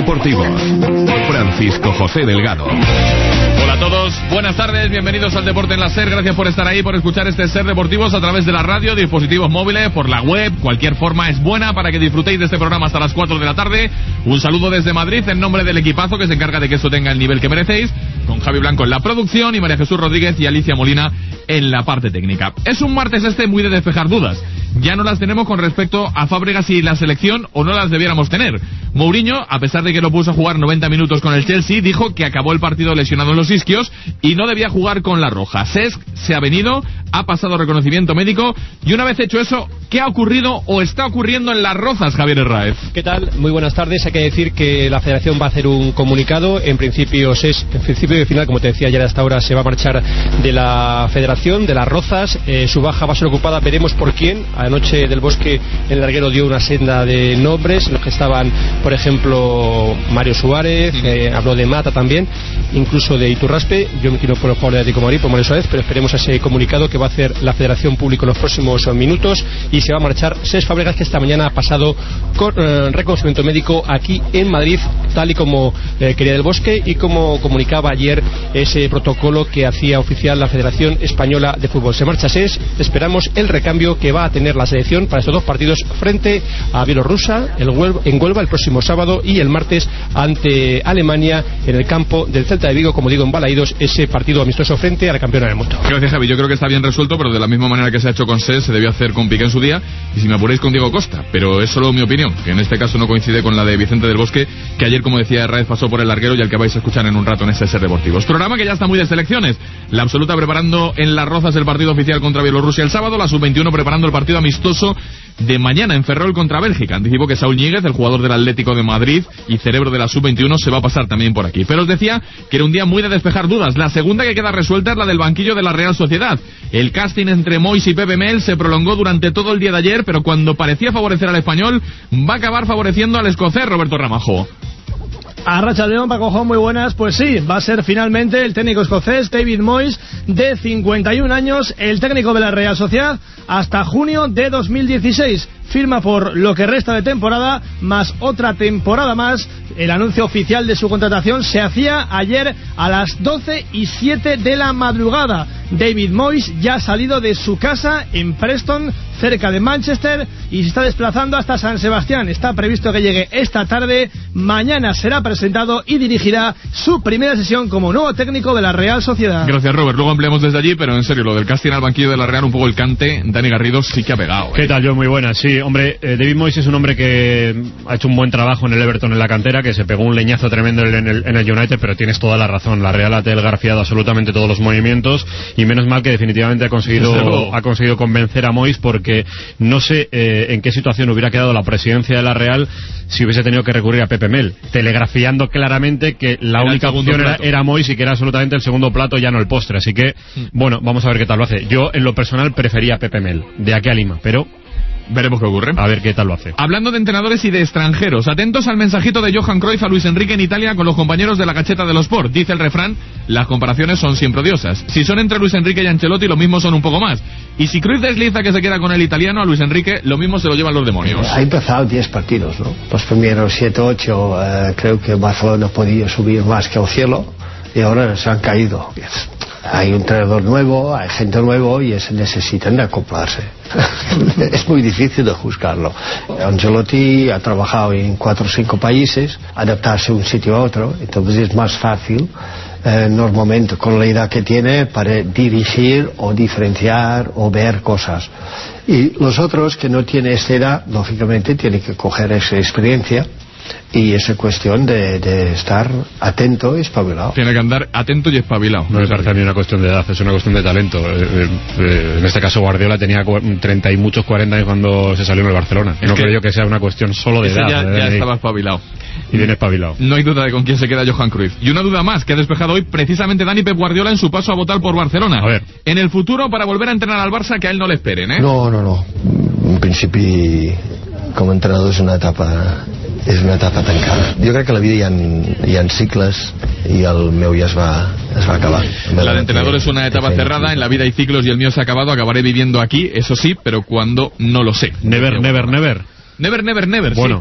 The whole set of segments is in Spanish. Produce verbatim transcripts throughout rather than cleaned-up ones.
Deportivos. Francisco José Delgado. Hola a todos, buenas tardes, bienvenidos al Deporte en la SER. Gracias por estar ahí, por escuchar este SER Deportivos a través de la radio, dispositivos móviles, por la web. Cualquier forma es buena para que disfrutéis de este programa hasta las cuatro de la tarde. Un saludo desde Madrid en nombre del equipazo que se encarga de que esto tenga el nivel que merecéis, con Javi Blanco en la producción y María Jesús Rodríguez y Alicia Molina en la parte técnica. Es un martes este muy de despejar dudas. Ya no las tenemos con respecto a Fábregas y la selección, o no las debiéramos tener. Mourinho, a pesar de que lo puso a jugar noventa minutos con el Chelsea, dijo que acabó el partido lesionado en los isquios y no debía jugar con la roja. Cesc se ha venido, ha pasado reconocimiento médico, y una vez hecho eso, ¿qué ha ocurrido o está ocurriendo en Las Rozas, Javier Herráez? ¿Qué tal? Muy buenas tardes. Hay que decir que la Federación va a hacer un comunicado. En principio, Cesc, en principio y final, como te decía ayer, hasta ahora se va a marchar de la Federación, de Las Rozas. Eh, su baja va a ser ocupada, veremos por quién. Anoche Del Bosque, el larguero, dio una senda de nombres, en los que estaban, por ejemplo, Mario Suárez, eh, habló de Mata también, incluso de Iturraspe. Yo me quiero por el jugador de Atlético de Madrid, por Mario Suárez, pero esperemos a ese comunicado que va a hacer la Federación Público en los próximos minutos, y se va a marchar Cesc Fábregas, que esta mañana ha pasado con eh, reconocimiento médico aquí en Madrid, tal y como eh, quería Del Bosque y como comunicaba ayer ese protocolo que hacía oficial la Federación Española de Fútbol. Se marcha Cesc, esperamos el recambio que va a tener la selección para estos dos partidos frente a Bielorrusia el Huelva, en Huelva el próximo sábado, y el martes ante Alemania en el campo del Celta de Vigo, como digo, en Balaídos, ese partido amistoso frente a la campeona del mundo. Gracias, Javi. Yo creo que está bien resuelto, pero de la misma manera que se ha hecho con Cesc, se debió hacer con Piqué en su día, y si me apuráis, con Diego Costa. Pero es solo mi opinión, que en este caso no coincide con la de Vicente Del Bosque, que ayer, como decía Herráez, pasó por el larguero y al que vais a escuchar en un rato en ese SER Deportivos. Programa que ya está muy de selecciones. La Absoluta preparando en Las Rozas el partido oficial contra Bielorrusia el sábado, la sub veintiuno preparando el partido amistoso de mañana en Ferrol contra Bélgica. Anticipo que Saúl Ñíguez, el jugador del Atlético de Madrid y cerebro de la sub veintiuno, se va a pasar también por aquí. Pero os decía que era un día muy de despejar dudas. La segunda que queda resuelta es la del banquillo de la Real Sociedad. El casting entre Mois y Pepe Mel se prolongó durante todo el día de ayer, pero cuando parecía favorecer al español, va a acabar favoreciendo al escocés Roberto Ramajo. Arratsaldeon, Paco Jo, muy buenas. Pues sí, va a ser finalmente el técnico escocés David Moyes, de cincuenta y un años, el técnico de la Real Sociedad hasta junio de dos mil dieciséis. Firma por lo que resta de temporada, más otra temporada más. El anuncio oficial de su contratación se hacía ayer a las doce y siete de la madrugada. David Moyes ya ha salido de su casa en Preston, cerca de Manchester, y se está desplazando hasta San Sebastián. Está previsto que llegue esta tarde. Mañana será presentado y dirigirá su primera sesión como nuevo técnico de la Real Sociedad. Gracias, Robert. Luego ampliamos desde allí, pero en serio, lo del casting al banquillo de la Real, un poco el cante. Dani Garrido sí que ha pegado, ¿eh? ¿Qué tal? Yo muy buena, sí. Hombre, eh, David Moyes es un hombre que ha hecho un buen trabajo en el Everton en la cantera, que se pegó un leñazo tremendo en el, en el United, pero tienes toda la razón. La Real ha telegrafiado absolutamente todos los movimientos, y menos mal que definitivamente ha conseguido ha conseguido convencer a Moyes, porque no sé eh, en qué situación hubiera quedado la presidencia de la Real si hubiese tenido que recurrir a Pepe Mel, telegrafiando claramente que la era única opción era, era Moyes, y que era absolutamente el segundo plato, ya no el postre. Así que, mm. bueno, vamos a ver qué tal lo hace. Yo, en lo personal, prefería a Pepe Mel de aquí a Lima, pero veremos qué ocurre. A ver qué tal lo hace. Hablando de entrenadores y de extranjeros, atentos al mensajito de Johan Cruyff a Luis Enrique en Italia con los compañeros de la Gazzetta dello Sport. Dice el refrán, las comparaciones son siempre odiosas. Si son entre Luis Enrique y Ancelotti, lo mismo son un poco más. Y si Cruyff desliza que se queda con el italiano, a Luis Enrique lo mismo se lo llevan los demonios. Ha empezado diez partidos, ¿no? Los primeros siete ocho, eh, creo que Barcelona podía subir más que el cielo, y ahora se han caído. Hay un entrenador nuevo, hay gente nueva, y es, necesitan de acoplarse. Es muy difícil de juzgarlo. Ancelotti ha trabajado en cuatro o cinco países, adaptarse de un sitio a otro, entonces es más fácil, eh, normalmente con la edad que tiene, para dirigir o diferenciar o ver cosas. Y los otros que no tienen esta edad, lógicamente tienen que coger esa experiencia, y esa cuestión de, de estar atento y espabilado. Tiene que andar atento y espabilado. No me parece a mí una cuestión de edad, es una cuestión de talento. Eh, eh, en este caso Guardiola tenía treinta y muchos cuarenta años cuando se salió en el Barcelona. Es no que creo yo que sea una cuestión solo de edad. Ya, eh, ya estaba espabilado. Y bien espabilado. No hay duda de con quién se queda Johan Cruyff. Y una duda más que ha despejado hoy precisamente Dani Pep Guardiola en su paso a votar por Barcelona. A ver. En el futuro, para volver a entrenar al Barça, que a él no le esperen, ¿eh? No, no, no. En principi, com a entrenador és una etapa és una etapa tancada. Jo crec que la vida hi ha, hi ha cicles, i el meu ja es va, es va acabar. La de entrenador es una etapa cerrada, en la vida hay ciclos y el mío se ha acabado. Acabaré viviendo aquí, eso sí, pero cuando no lo sé. Never, never, never. Never, never, never, bueno. sí.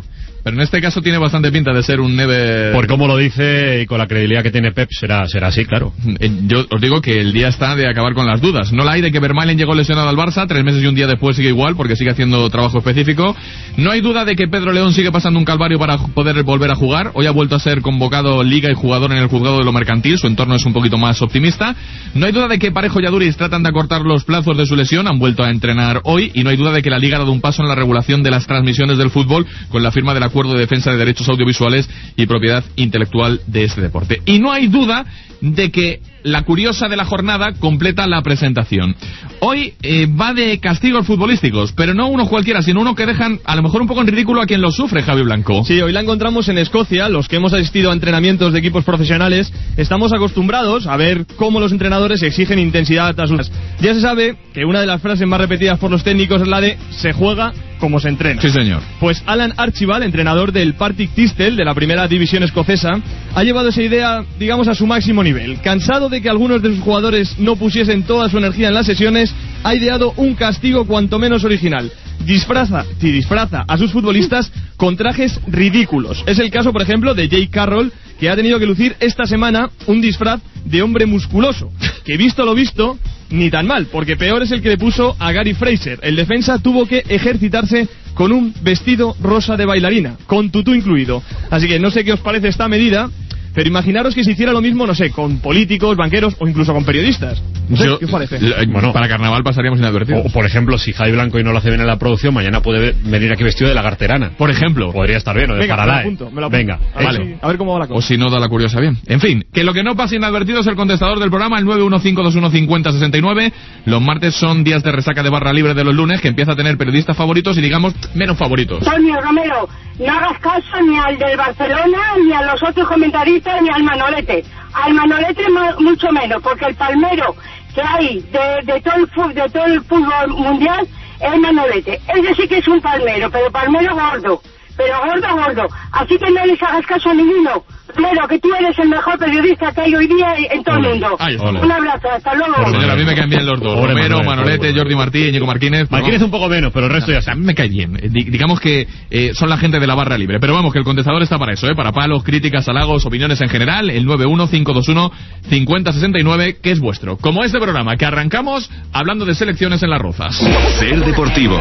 pero en este caso tiene bastante pinta de ser un Neves... Por cómo lo dice y con la credibilidad que tiene Pep, será, será así, claro. Yo os digo que el día está de acabar con las dudas. No la hay de que Vermaelen llegó lesionado al Barça, tres meses y un día después sigue igual, porque sigue haciendo trabajo específico. No hay duda de que Pedro León sigue pasando un calvario para poder volver a jugar. Hoy ha vuelto a ser convocado Liga y jugador en el juzgado de lo mercantil, su entorno es un poquito más optimista. No hay duda de que Parejo y Aduriz tratan de acortar los plazos de su lesión, han vuelto a entrenar hoy, y no hay duda de que la Liga ha dado un paso en la regulación de las transmisiones del fútbol con la firma del acuerdo de defensa de derechos audiovisuales y propiedad intelectual de este deporte. Y no hay duda de que la curiosa de la jornada completa la presentación. Hoy eh, va de castigos futbolísticos, pero no uno cualquiera, sino uno que dejan a lo mejor un poco en ridículo a quien lo sufre, Javi Blanco. Sí, hoy la encontramos en Escocia. Los que hemos asistido a entrenamientos de equipos profesionales estamos acostumbrados a ver cómo los entrenadores exigen intensidad a sus... Ya se sabe que una de las frases más repetidas por los técnicos es la de se juega como se entrena. Sí, señor. Pues Alan Archibald, entrenador del Partick Thistle de la primera división escocesa, ha llevado esa idea, digamos, a su máximo nivel. Cansado de que algunos de sus jugadores no pusiesen toda su energía en las sesiones, ha ideado un castigo cuanto menos original. Disfraza, si disfraza a sus futbolistas con trajes ridículos. Es el caso, por ejemplo, de Jake Carroll, que ha tenido que lucir esta semana un disfraz de hombre musculoso, que visto lo visto, ni tan mal, porque peor es el que le puso a Gary Fraser. El defensa tuvo que ejercitarse con un vestido rosa de bailarina, con tutú incluido. Así que no sé qué os parece esta medida, pero imaginaros que se hiciera lo mismo, no sé, con políticos, banqueros o incluso con periodistas. No sé, Yo, ¿qué os parece? Bueno, para carnaval pasaríamos inadvertidos. O, por ejemplo, si Javi Blanco y no lo hace bien en la producción, mañana puede venir aquí vestido de lagarterana. Por ejemplo. Podría estar bien, o de Venga, me lo Paralae. apunto, me lo apunto. Venga, a ver, vale. si, a ver cómo va la cosa. O si no, da la curiosa bien. En fin, que lo que no pasa inadvertido es el contestador del programa, el nueve uno cinco dos uno cinco cero seis nueve. Los martes son días de resaca de barra libre de los lunes, que empieza a tener periodistas favoritos y, digamos, menos favoritos. Antonio Romero, no hagas caso ni al del Barcelona, ni a los otros comentaristas, ni al Manolete. Al Manolete mucho menos, porque el palmero que hay de, de, todo el fútbol, de todo el fútbol mundial es Manolete. Ese sí que es un palmero, pero palmero gordo, pero gordo, gordo. Así que no les hagas caso a ninguno. Pero que tú eres el mejor periodista que hay hoy día en todo el mundo. Ay, un abrazo, hasta luego. Señora, a mí me caen bien los dos. Pobre Romero, Manuel, Manolete, pobre. Jordi Martí, Íñigo Martínez. Martínez un poco menos, pero el resto ya A está. mí me cae bien. Eh, di- digamos que eh, son la gente de la barra libre. Pero vamos, que el contestador está para eso, ¿eh? Para palos, críticas, halagos, opiniones en general. El nueve uno cinco dos uno cinco cero seis nueve, que es vuestro. Como este programa, que arrancamos hablando de selecciones en las Rozas. Ser Deportivos.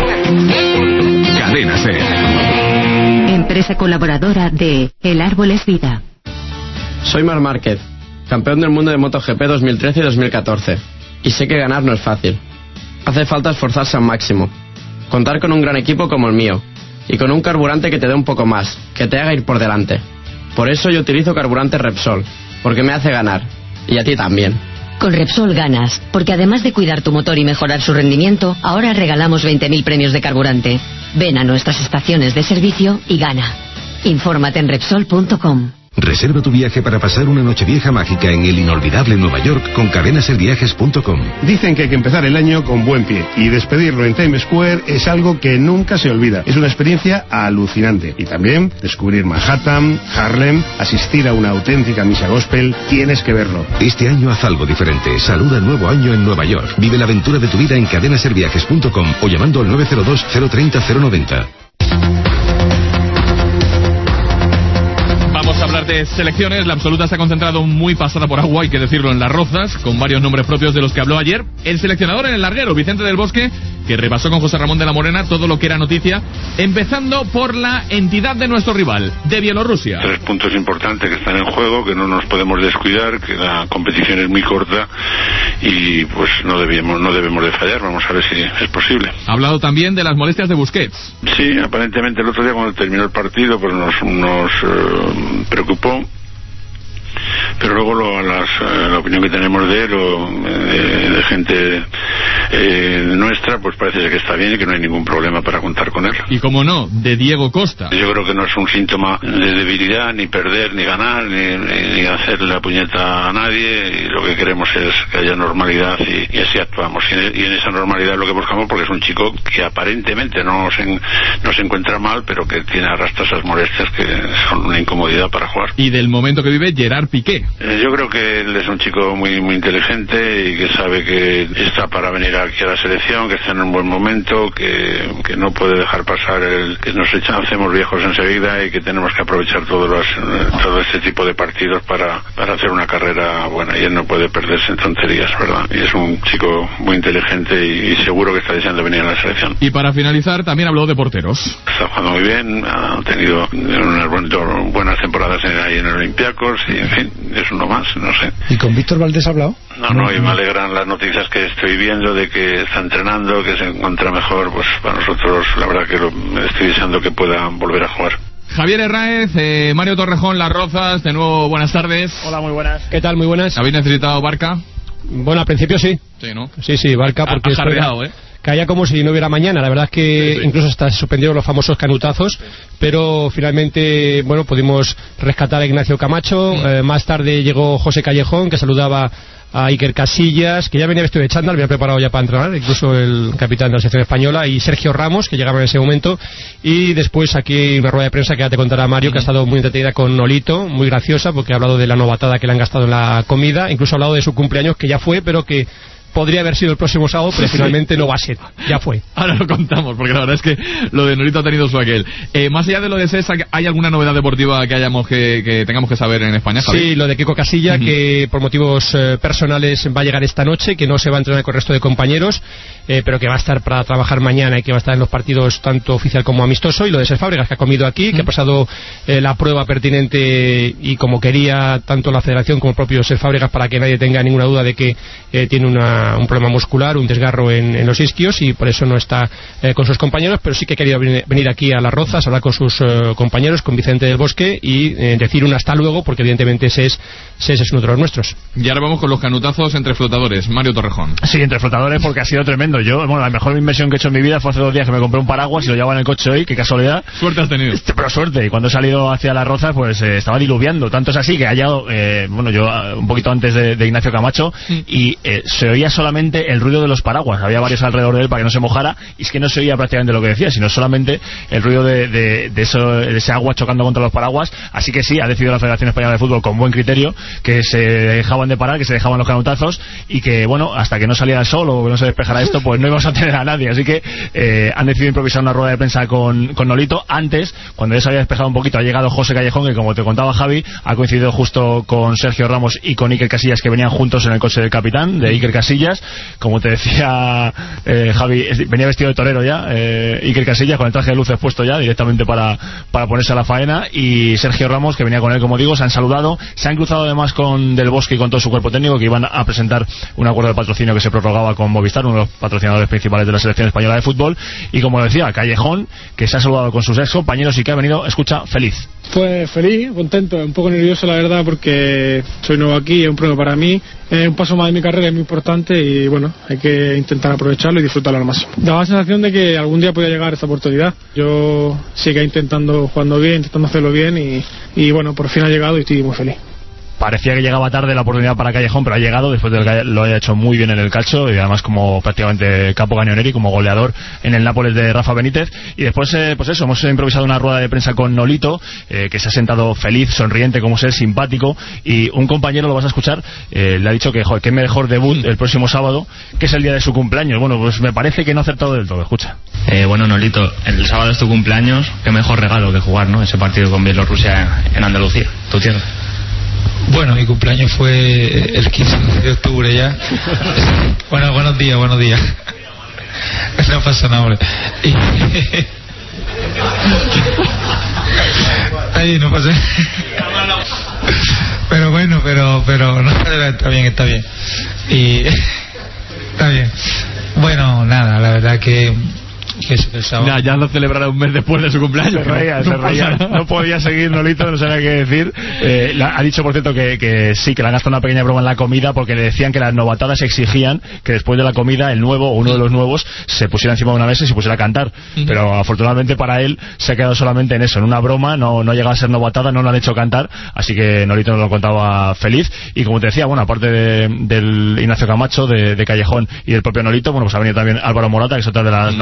Cadena Ser. Empresa colaboradora de El Árbol es Vida. Soy Marc Márquez, campeón del mundo de MotoGP dos mil trece y dos mil catorce. Y sé que ganar no es fácil. Hace falta esforzarse al máximo. Contar con un gran equipo como el mío. Y con un carburante que te dé un poco más, que te haga ir por delante. Por eso yo utilizo carburante Repsol, porque me hace ganar. Y a ti también. Con Repsol ganas, porque además de cuidar tu motor y mejorar su rendimiento, ahora regalamos veinte mil premios de carburante. Ven a nuestras estaciones de servicio y gana. Infórmate en Repsol punto com. Reserva tu viaje para pasar una nochevieja mágica en el inolvidable Nueva York con cadena ser viajes punto com. Dicen que hay que empezar el año con buen pie y despedirlo en Times Square es algo que nunca se olvida. Es una experiencia alucinante. Y también descubrir Manhattan, Harlem, asistir a una auténtica misa gospel, tienes que verlo. Este año haz algo diferente. Saluda el nuevo año en Nueva York. Vive la aventura de tu vida en cadena ser viajes punto com o llamando al nueve cero dos cero treinta cero noventa. Vamos a hablar de selecciones. La absoluta se ha concentrado muy pasada por agua, hay que decirlo, en las Rozas, con varios nombres propios de los que habló ayer el seleccionador en el larguero, Vicente del Bosque, que repasó con José Ramón de la Morena todo lo que era noticia, empezando por la entidad de nuestro rival, de Bielorrusia. Tres puntos importantes que están en juego, que no nos podemos descuidar, que la competición es muy corta y pues no debemos, no debemos de fallar. Vamos a ver si es posible. Ha hablado también de las molestias de Busquets. Sí, aparentemente el otro día cuando terminó el partido pues nos, nos eh, preocupó, pero luego lo, las, eh, la opinión que tenemos de él o eh, de gente eh, nuestra, pues parece ser que está bien y que no hay ningún problema para contar con él. Y como no, de Diego Costa. Yo creo que no es un síntoma de debilidad, ni perder, ni ganar, ni, ni, ni hacer la puñeta a nadie, y lo que queremos es que haya normalidad y, y así actuamos. Y en, y en esa normalidad es lo que buscamos, porque es un chico que aparentemente no se, no se encuentra mal, pero que tiene arrastra esas molestias que son una incomodidad para jugar. Y del momento que vive Gerard Piqué. Eh, yo creo que él es un chico muy muy inteligente y que sabe que está para venir aquí a la selección, que está en un buen momento, que, que no puede dejar pasar el que nos echan, hacemos viejos enseguida y que tenemos que aprovechar todos los, todo este tipo de partidos para, para hacer una carrera buena, y él no puede perderse en tonterías, ¿verdad? Y es un chico muy inteligente y, y seguro que está deseando venir a la selección. Y para finalizar, también habló de porteros. Está jugando muy bien, ha tenido unas buen, buenas temporadas en, ahí en el Olympiacos y, en fin, es uno más, no sé. ¿Y con Víctor Valdés ha hablado? No, no, y me alegran las noticias que estoy viendo de que está entrenando, que se encuentra mejor. Pues para nosotros, la verdad que lo, estoy deseando que pueda volver a jugar. Javier Herráez, eh, Mario Torrejón, Las Rozas, de nuevo buenas tardes. Hola, muy buenas. ¿Qué tal? Muy buenas. ¿Habéis necesitado Barca? Bueno, al principio sí. Sí, ¿no? Sí, sí, Barca, porque... Ha jarreado, ¿eh? Caía como si no hubiera mañana. La verdad es que sí, sí. Incluso hasta se suspendieron los famosos canutazos, sí. Pero finalmente, bueno, pudimos rescatar a Ignacio Camacho. Mm. Eh, más tarde llegó José Callejón, que saludaba a Iker Casillas, que ya venía vestido de chándal, había preparado ya para entrenar, incluso el capitán de la selección española, y Sergio Ramos, que llegaba en ese momento. Y después aquí una rueda de prensa que ya te contará Mario, mm. que ha estado muy entretenida con Nolito, muy graciosa, porque ha hablado de la novatada que le han gastado en la comida, incluso ha hablado de su cumpleaños, que ya fue, pero que podría haber sido el próximo sábado, pero finalmente no va a ser. Ya fue. Ahora lo contamos, porque la verdad es que lo de Nolito ha tenido su aquel. Eh, más allá de lo de César, ¿hay alguna novedad deportiva que hayamos que, que tengamos que saber en España, Javi? Sí, lo de Kiko Casilla, uh-huh. que por motivos eh, personales va a llegar esta noche, que no se va a entrenar con el resto de compañeros, eh, pero que va a estar para trabajar mañana y que va a estar en los partidos tanto oficial como amistoso. Y lo de Ser Fábregas, que ha comido aquí, uh-huh. que ha pasado eh, la prueba pertinente y como quería tanto la federación como el propio Ser Fábregas, para que nadie tenga ninguna duda de que eh, tiene una un problema muscular, un desgarro en, en los isquios, y por eso no está eh, con sus compañeros, pero sí que quería venir, venir aquí a Las Rozas, hablar con sus eh, compañeros, con Vicente del Bosque, y eh, decir un hasta luego, porque evidentemente ese es, ese es uno de los nuestros. Y ahora vamos con los canutazos entre flotadores. Mario Torrejón. Sí, entre flotadores, porque ha sido tremendo. Yo, bueno, la mejor inversión que he hecho en mi vida fue hace dos días que me compré un paraguas y lo llevaba en el coche hoy, qué casualidad. Suerte has tenido. Pero suerte, y cuando he salido hacia Las Rozas, pues eh, estaba diluviando. Tanto es así que haya, eh, bueno, yo un poquito antes de, de Ignacio Camacho, mm. y eh, se oía solamente el ruido de los paraguas. Había varios alrededor de él para que no se mojara, y es que no se oía prácticamente lo que decía, sino solamente el ruido de, de, de, eso, de ese agua chocando contra los paraguas. Así que sí, ha decidido la Federación Española de Fútbol con buen criterio que se dejaban de parar, que se dejaban los canutazos, y que, bueno, hasta que no saliera el sol o que no se despejara esto, pues no íbamos a tener a nadie. Así que eh, han decidido improvisar una rueda de prensa con, con Nolito. Antes, cuando ya se había despejado un poquito, ha llegado José Callejón, que, como te contaba Javi, ha coincidido justo con Sergio Ramos y con Iker Casillas, que venían juntos en el coche del capitán, de Iker Casillas. Como te decía eh, Javi, venía vestido de torero ya, eh, Iker Casillas, con el traje de luces puesto ya directamente para, para ponerse a la faena, y Sergio Ramos, que venía con él, como digo. Se han saludado, se han cruzado además con Del Bosque y con todo su cuerpo técnico, que iban a presentar un acuerdo de patrocinio que se prorrogaba con Movistar, uno de los patrocinadores principales de la selección española de fútbol. Y como decía, Callejón, que se ha saludado con sus ex compañeros y que ha venido, escucha, feliz. Pues feliz, contento, un poco nervioso la verdad, porque soy nuevo aquí, es un prueba para mí, es un paso más de mi carrera, es muy importante, y bueno, hay que intentar aprovecharlo y disfrutarlo al máximo. Daba la sensación de que algún día podía llegar esta oportunidad. Yo sigo intentando, jugando bien, intentando hacerlo bien, y, y bueno, por fin ha llegado y estoy muy feliz. Parecía que llegaba tarde la oportunidad para Callejón, pero ha llegado después de que lo haya hecho muy bien en el calcio, y además como prácticamente capo cañoneri, como goleador en el Nápoles de Rafa Benítez. Y después, eh, pues eso, hemos improvisado una rueda de prensa con Nolito, eh, que se ha sentado feliz, sonriente, como ser simpático, y un compañero, lo vas a escuchar, eh, le ha dicho que, joder, que mejor debut el próximo sábado, que es el día de su cumpleaños. Bueno, pues me parece que no ha acertado del todo. Escucha. Eh, bueno, Nolito, el sábado es tu cumpleaños, qué mejor regalo que jugar, ¿no?, ese partido con Bielorrusia en Andalucía, tu tierra. Bueno, mi cumpleaños fue el quince de octubre ya. Bueno, buenos días, buenos días. No pasa nada, hombre. Y... Ahí no pasa. Pero bueno, pero, pero no, está bien, está bien. Y está bien. Bueno, nada, la verdad que que se pensaba. Ya, ya lo celebrará un mes después de su cumpleaños. Se reía, se reía. No podía seguir Nolito, no sabía qué decir. Eh, la, ha dicho, por cierto, que, que sí, que le han gastado una pequeña broma en la comida, porque le decían que las novatadas exigían que después de la comida el nuevo, o uno de los nuevos, se pusiera encima de una mesa y se pusiera a cantar. Uh-huh. Pero afortunadamente para él se ha quedado solamente en eso, en una broma, no, no ha llegado a ser novatada, no lo han hecho cantar, así que Nolito nos lo contaba feliz. Y como te decía, bueno, aparte de, del Ignacio Camacho, de, de Callejón y del propio Nolito, bueno, pues ha venido también Álvaro Morata, que es otra de las uh-huh. novedades.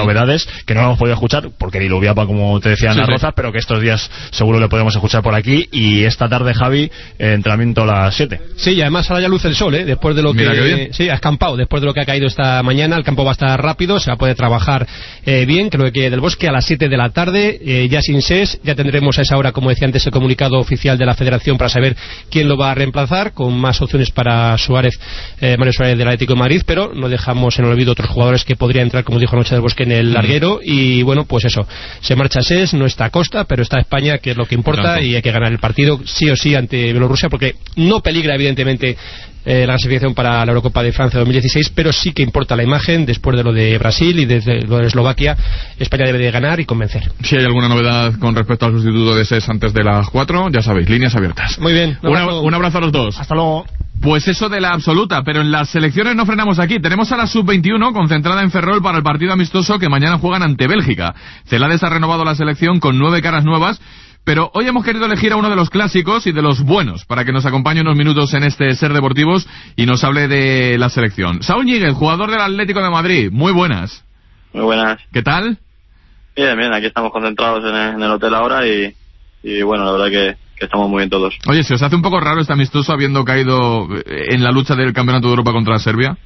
Cofés, que no lo hemos podido escuchar porque diluviaba, como te decía, en sí, las sí. Rozas, pero que estos días seguro le podemos escuchar por aquí. Y esta tarde, Javi, eh, entrenamiento a las siete. Sí, y además ahora ya luce el sol, ¿eh? Después de lo Mira que... qué bien. Sí, ha escampado. Después de lo que ha caído esta mañana, el campo va a estar rápido, se va a poder trabajar eh, bien, creo que del Bosque a las siete de la tarde, eh, ya sin S E S, ya tendremos a esa hora, como decía antes, el comunicado oficial de la Federación para saber quién lo va a reemplazar, con más opciones para Suárez, eh, Mario Suárez del Atlético de Madrid, pero no dejamos en olvido otros jugadores que podrían entrar, como dijo anoche del Bosque, en el larguero. Y bueno, pues eso, se marcha S E S, no está Costa, pero está España, que es lo que importa, Tanto. y hay que ganar el partido sí o sí ante Bielorrusia, porque no peligra evidentemente eh, la clasificación para la Eurocopa de Francia dos mil dieciséis, pero sí que importa la imagen después de lo de Brasil y desde lo de Eslovaquia. España debe de ganar y convencer. Si hay alguna novedad con respecto al sustituto de S E S antes de las cuatro, ya sabéis, líneas abiertas. Muy bien. Un abrazo, un abrazo a los dos. Hasta luego. Pues eso de la absoluta, pero en las selecciones no frenamos aquí. Tenemos a la sub veintiuno concentrada en Ferrol para el partido amistoso que mañana juegan ante Bélgica. Celades ha renovado la selección con nueve caras nuevas, pero hoy hemos querido elegir a uno de los clásicos y de los buenos para que nos acompañe unos minutos en este Ser Deportivos y nos hable de la selección. Saúl Ñíguez, jugador del Atlético de Madrid. Muy buenas. Muy buenas. ¿Qué tal? Bien, bien, aquí estamos concentrados en el, en el hotel ahora y, y bueno, la verdad que, que estamos muy bien todos. Oye, ¿se os hace un poco raro este amistoso habiendo caído en la lucha del Campeonato de Europa contra Serbia?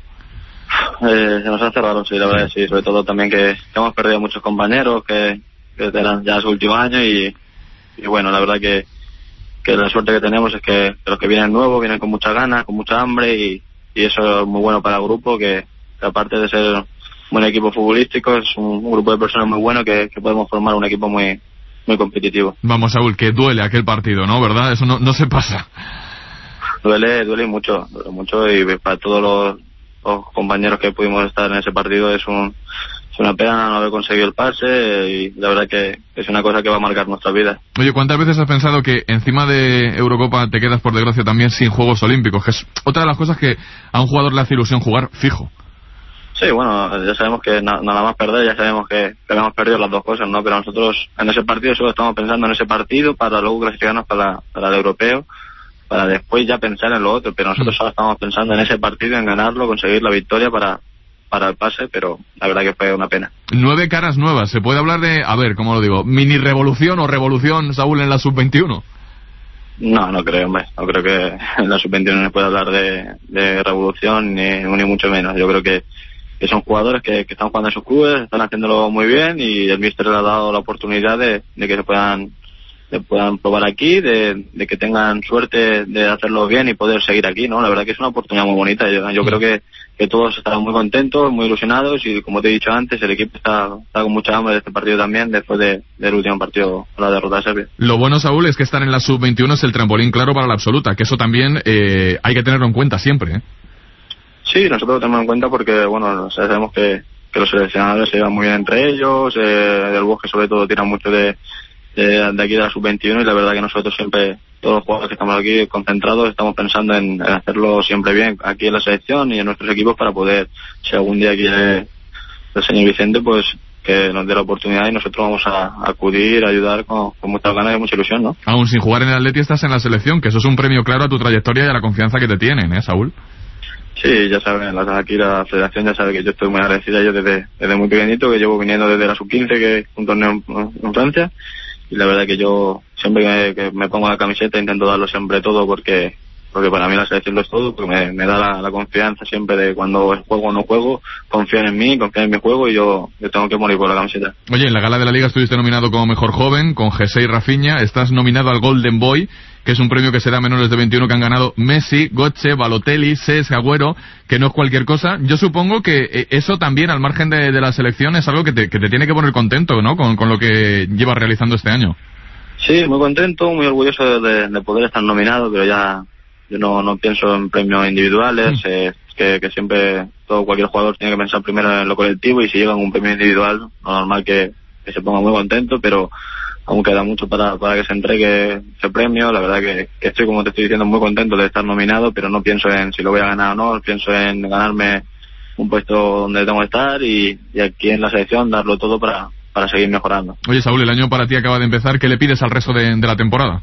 Eh, se nos hace raro, sí, la verdad que sí, sobre todo también que, que hemos perdido muchos compañeros que, que eran ya su último año y, y bueno, la verdad que, que la suerte que tenemos es que, que los que vienen nuevos vienen con muchas ganas, con mucha hambre y, y eso es muy bueno para el grupo, que, que aparte de ser un buen equipo futbolístico es un, un grupo de personas muy bueno que, que podemos formar un equipo muy muy competitivo. Vamos, Saúl, que duele aquel partido, ¿no? ¿Verdad? Eso no, no se pasa. Duele, duele mucho, duele mucho y para todos los, los compañeros que pudimos estar en ese partido es un es una pena no haber conseguido el pase y la verdad que es una cosa que va a marcar nuestra vida. Oye, ¿cuántas veces has pensado que encima de Eurocopa te quedas por desgracia también sin Juegos Olímpicos? Que es otra de las cosas que a un jugador le hace ilusión jugar fijo. Sí, bueno, ya sabemos que na, nada más perder, ya sabemos que, que habíamos perdido las dos cosas, ¿no? Pero nosotros en ese partido solo estamos pensando en ese partido para luego clasificarnos para, para el europeo, para después ya pensar en lo otro, pero nosotros solo estamos pensando en ese partido, en ganarlo, conseguir la victoria para, para el pase, pero la verdad que fue una pena. Nueve caras nuevas, ¿se puede hablar de, a ver, ¿cómo lo digo? ¿Mini revolución o revolución, Saúl, en la sub veintiuno? No, no creo, hombre, no creo que en la sub veintiuno se pueda hablar de, de revolución, ni, ni mucho menos. Yo creo que que son jugadores que, que están jugando en sus clubes, están haciéndolo muy bien y el míster le ha dado la oportunidad de, de que se puedan de puedan probar aquí, de, de que tengan suerte de hacerlo bien y poder seguir aquí, ¿no? La verdad que es una oportunidad muy bonita. Yo, yo creo que, que todos están muy contentos, muy ilusionados y como te he dicho antes, el equipo está, está con mucha hambre de este partido también, después de, del último partido, la derrota de Serbia. Lo bueno, Saúl, es que estar en la sub veintiuno es el trampolín claro para la absoluta, que eso también eh, hay que tenerlo en cuenta siempre, ¿eh? Sí, nosotros lo tenemos en cuenta porque, bueno, sabemos que, que los seleccionadores se llevan muy bien entre ellos, eh, del Bosque sobre todo tiran mucho de, de, de aquí de la sub veintiuno y la verdad que nosotros siempre, todos los jugadores que estamos aquí concentrados, estamos pensando en, en hacerlo siempre bien aquí en la selección y en nuestros equipos para poder, si algún día quiere el señor Vicente, pues que nos dé la oportunidad y nosotros vamos a, a acudir, a ayudar con, con muchas ganas y mucha ilusión, ¿no? Aún sin jugar en el Atleti estás en la selección, que eso es un premio claro a tu trayectoria y a la confianza que te tienen, ¿eh, Saúl? Sí, ya saben, la, aquí la federación ya sabe que yo estoy muy agradecida yo desde, desde muy pequeñito, que llevo viniendo desde la sub quince, que es un torneo en, en Francia, y la verdad que yo siempre que, que me pongo la camiseta intento darlo siempre todo porque porque para mí la selección lo es todo, porque me, me da la, la confianza siempre de cuando juego o no juego, confían en mí, confían en mi juego y yo, yo tengo que morir por la camiseta. Oye, en la gala de la Liga estuviste nominado como mejor joven con Jesse y Rafinha, estás nominado al Golden Boy, que es un premio que se da a menores de veintiuno que han ganado Messi, Götze, Balotelli, Cesc, Agüero, que no es cualquier cosa. Yo supongo que eso también, al margen de, de la selección, es algo que te, que te tiene que poner contento, ¿no?, con, con lo que llevas realizando este año. Sí, muy contento, muy orgulloso de, de poder estar nominado, pero ya yo no, no pienso en premios individuales, mm. eh, que, que siempre todo cualquier jugador tiene que pensar primero en lo colectivo y si llega un premio individual, lo normal que, que se ponga muy contento, pero aún queda mucho para, para que se entregue ese premio. La verdad que, que estoy, como te estoy diciendo, muy contento de estar nominado, pero no pienso en si lo voy a ganar o no, pienso en ganarme un puesto donde tengo que estar y, y aquí en la selección darlo todo para, para seguir mejorando. Oye, Saúl, el año para ti acaba de empezar, ¿qué le pides al resto de, de la temporada?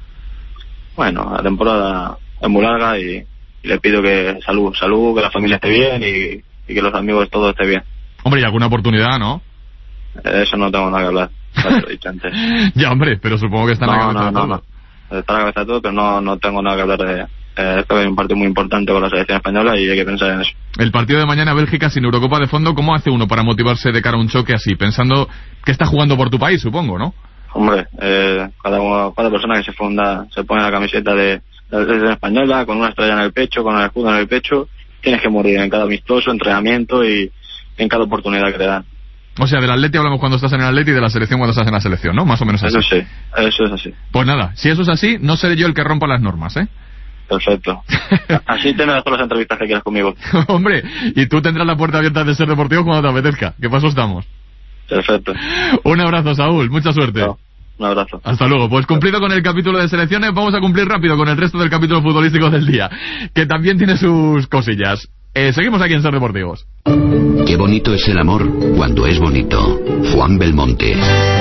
Bueno, la temporada es muy larga y, y le pido que salud, salud, que la familia esté bien y, y que los amigos todo esté bien. Hombre, y alguna oportunidad, ¿no? eso no tengo nada que hablar. Ya te lo he dicho antes. Ya, hombre, pero supongo que está en no, la cabeza no, de no, todo. no. Está en la cabeza de todo, pero no, no tengo nada que hablar de... Eh, esto es un partido muy importante con la selección española y hay que pensar en eso. El partido de mañana, Bélgica sin Eurocopa de fondo, ¿cómo hace uno para motivarse de cara a un choque así? Pensando que está jugando por tu país, supongo, ¿no? Hombre, eh, cada, uno, cada persona que se funda, se pone la camiseta de, de la selección española, con una estrella en el pecho, con el escudo en el pecho, tienes que morir en cada amistoso, entrenamiento y en cada oportunidad que te dan. O sea, del Atleti hablamos cuando estás en el Atleti y de la selección cuando estás en la selección, ¿no? Más o menos así. Eso sí, eso es así. Pues nada, si eso es así, no seré yo el que rompa las normas, ¿eh? Perfecto. Así tienes todas las entrevistas que quieras conmigo. Hombre, y tú tendrás la puerta abierta de Ser Deportivo cuando te apetezca. ¿Qué paso estamos? Perfecto. Un abrazo, Saúl. Mucha suerte. No, un abrazo. Hasta luego. Pues cumplido con el capítulo de selecciones, vamos a cumplir rápido con el resto del capítulo futbolístico del día, que también tiene sus cosillas. Eh, seguimos aquí en Ser Deportivos. Qué bonito es el amor cuando es bonito. Juan Belmonte.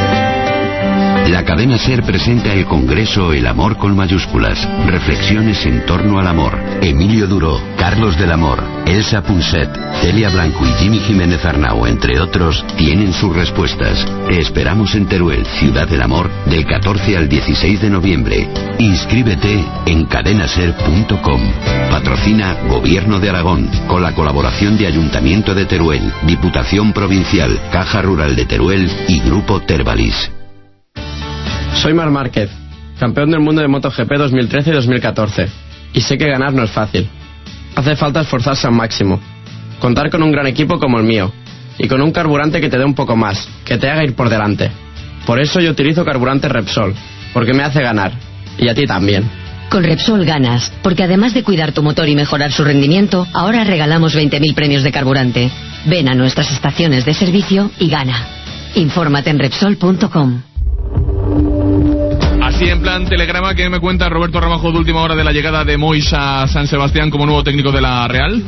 La cadena SER presenta el congreso El Amor con mayúsculas. Reflexiones en torno al amor. Emilio Duro, Carlos del Amor, Elsa Punset, Celia Blanco y Jimmy Jiménez Arnau, entre otros, tienen sus respuestas. Te esperamos en Teruel, Ciudad del Amor, del catorce al dieciséis de noviembre. Inscríbete en cadenaser punto com. Patrocina Gobierno de Aragón, con la colaboración de Ayuntamiento de Teruel, Diputación Provincial, Caja Rural de Teruel y Grupo Tervalis. Soy Marc Márquez, campeón del mundo de MotoGP dos mil trece y dos mil catorce, y sé que ganar no es fácil. Hace falta esforzarse al máximo, contar con un gran equipo como el mío, y con un carburante que te dé un poco más, que te haga ir por delante. Por eso yo utilizo carburante Repsol, porque me hace ganar, y a ti también. Con Repsol ganas, porque además de cuidar tu motor y mejorar su rendimiento, ahora regalamos veinte mil premios de carburante. Ven a nuestras estaciones de servicio y gana. Infórmate en Repsol punto com. Así en plan telegrama, ¿qué me cuenta Roberto Ramajo de última hora de la llegada de Mois a San Sebastián como nuevo técnico de la Real?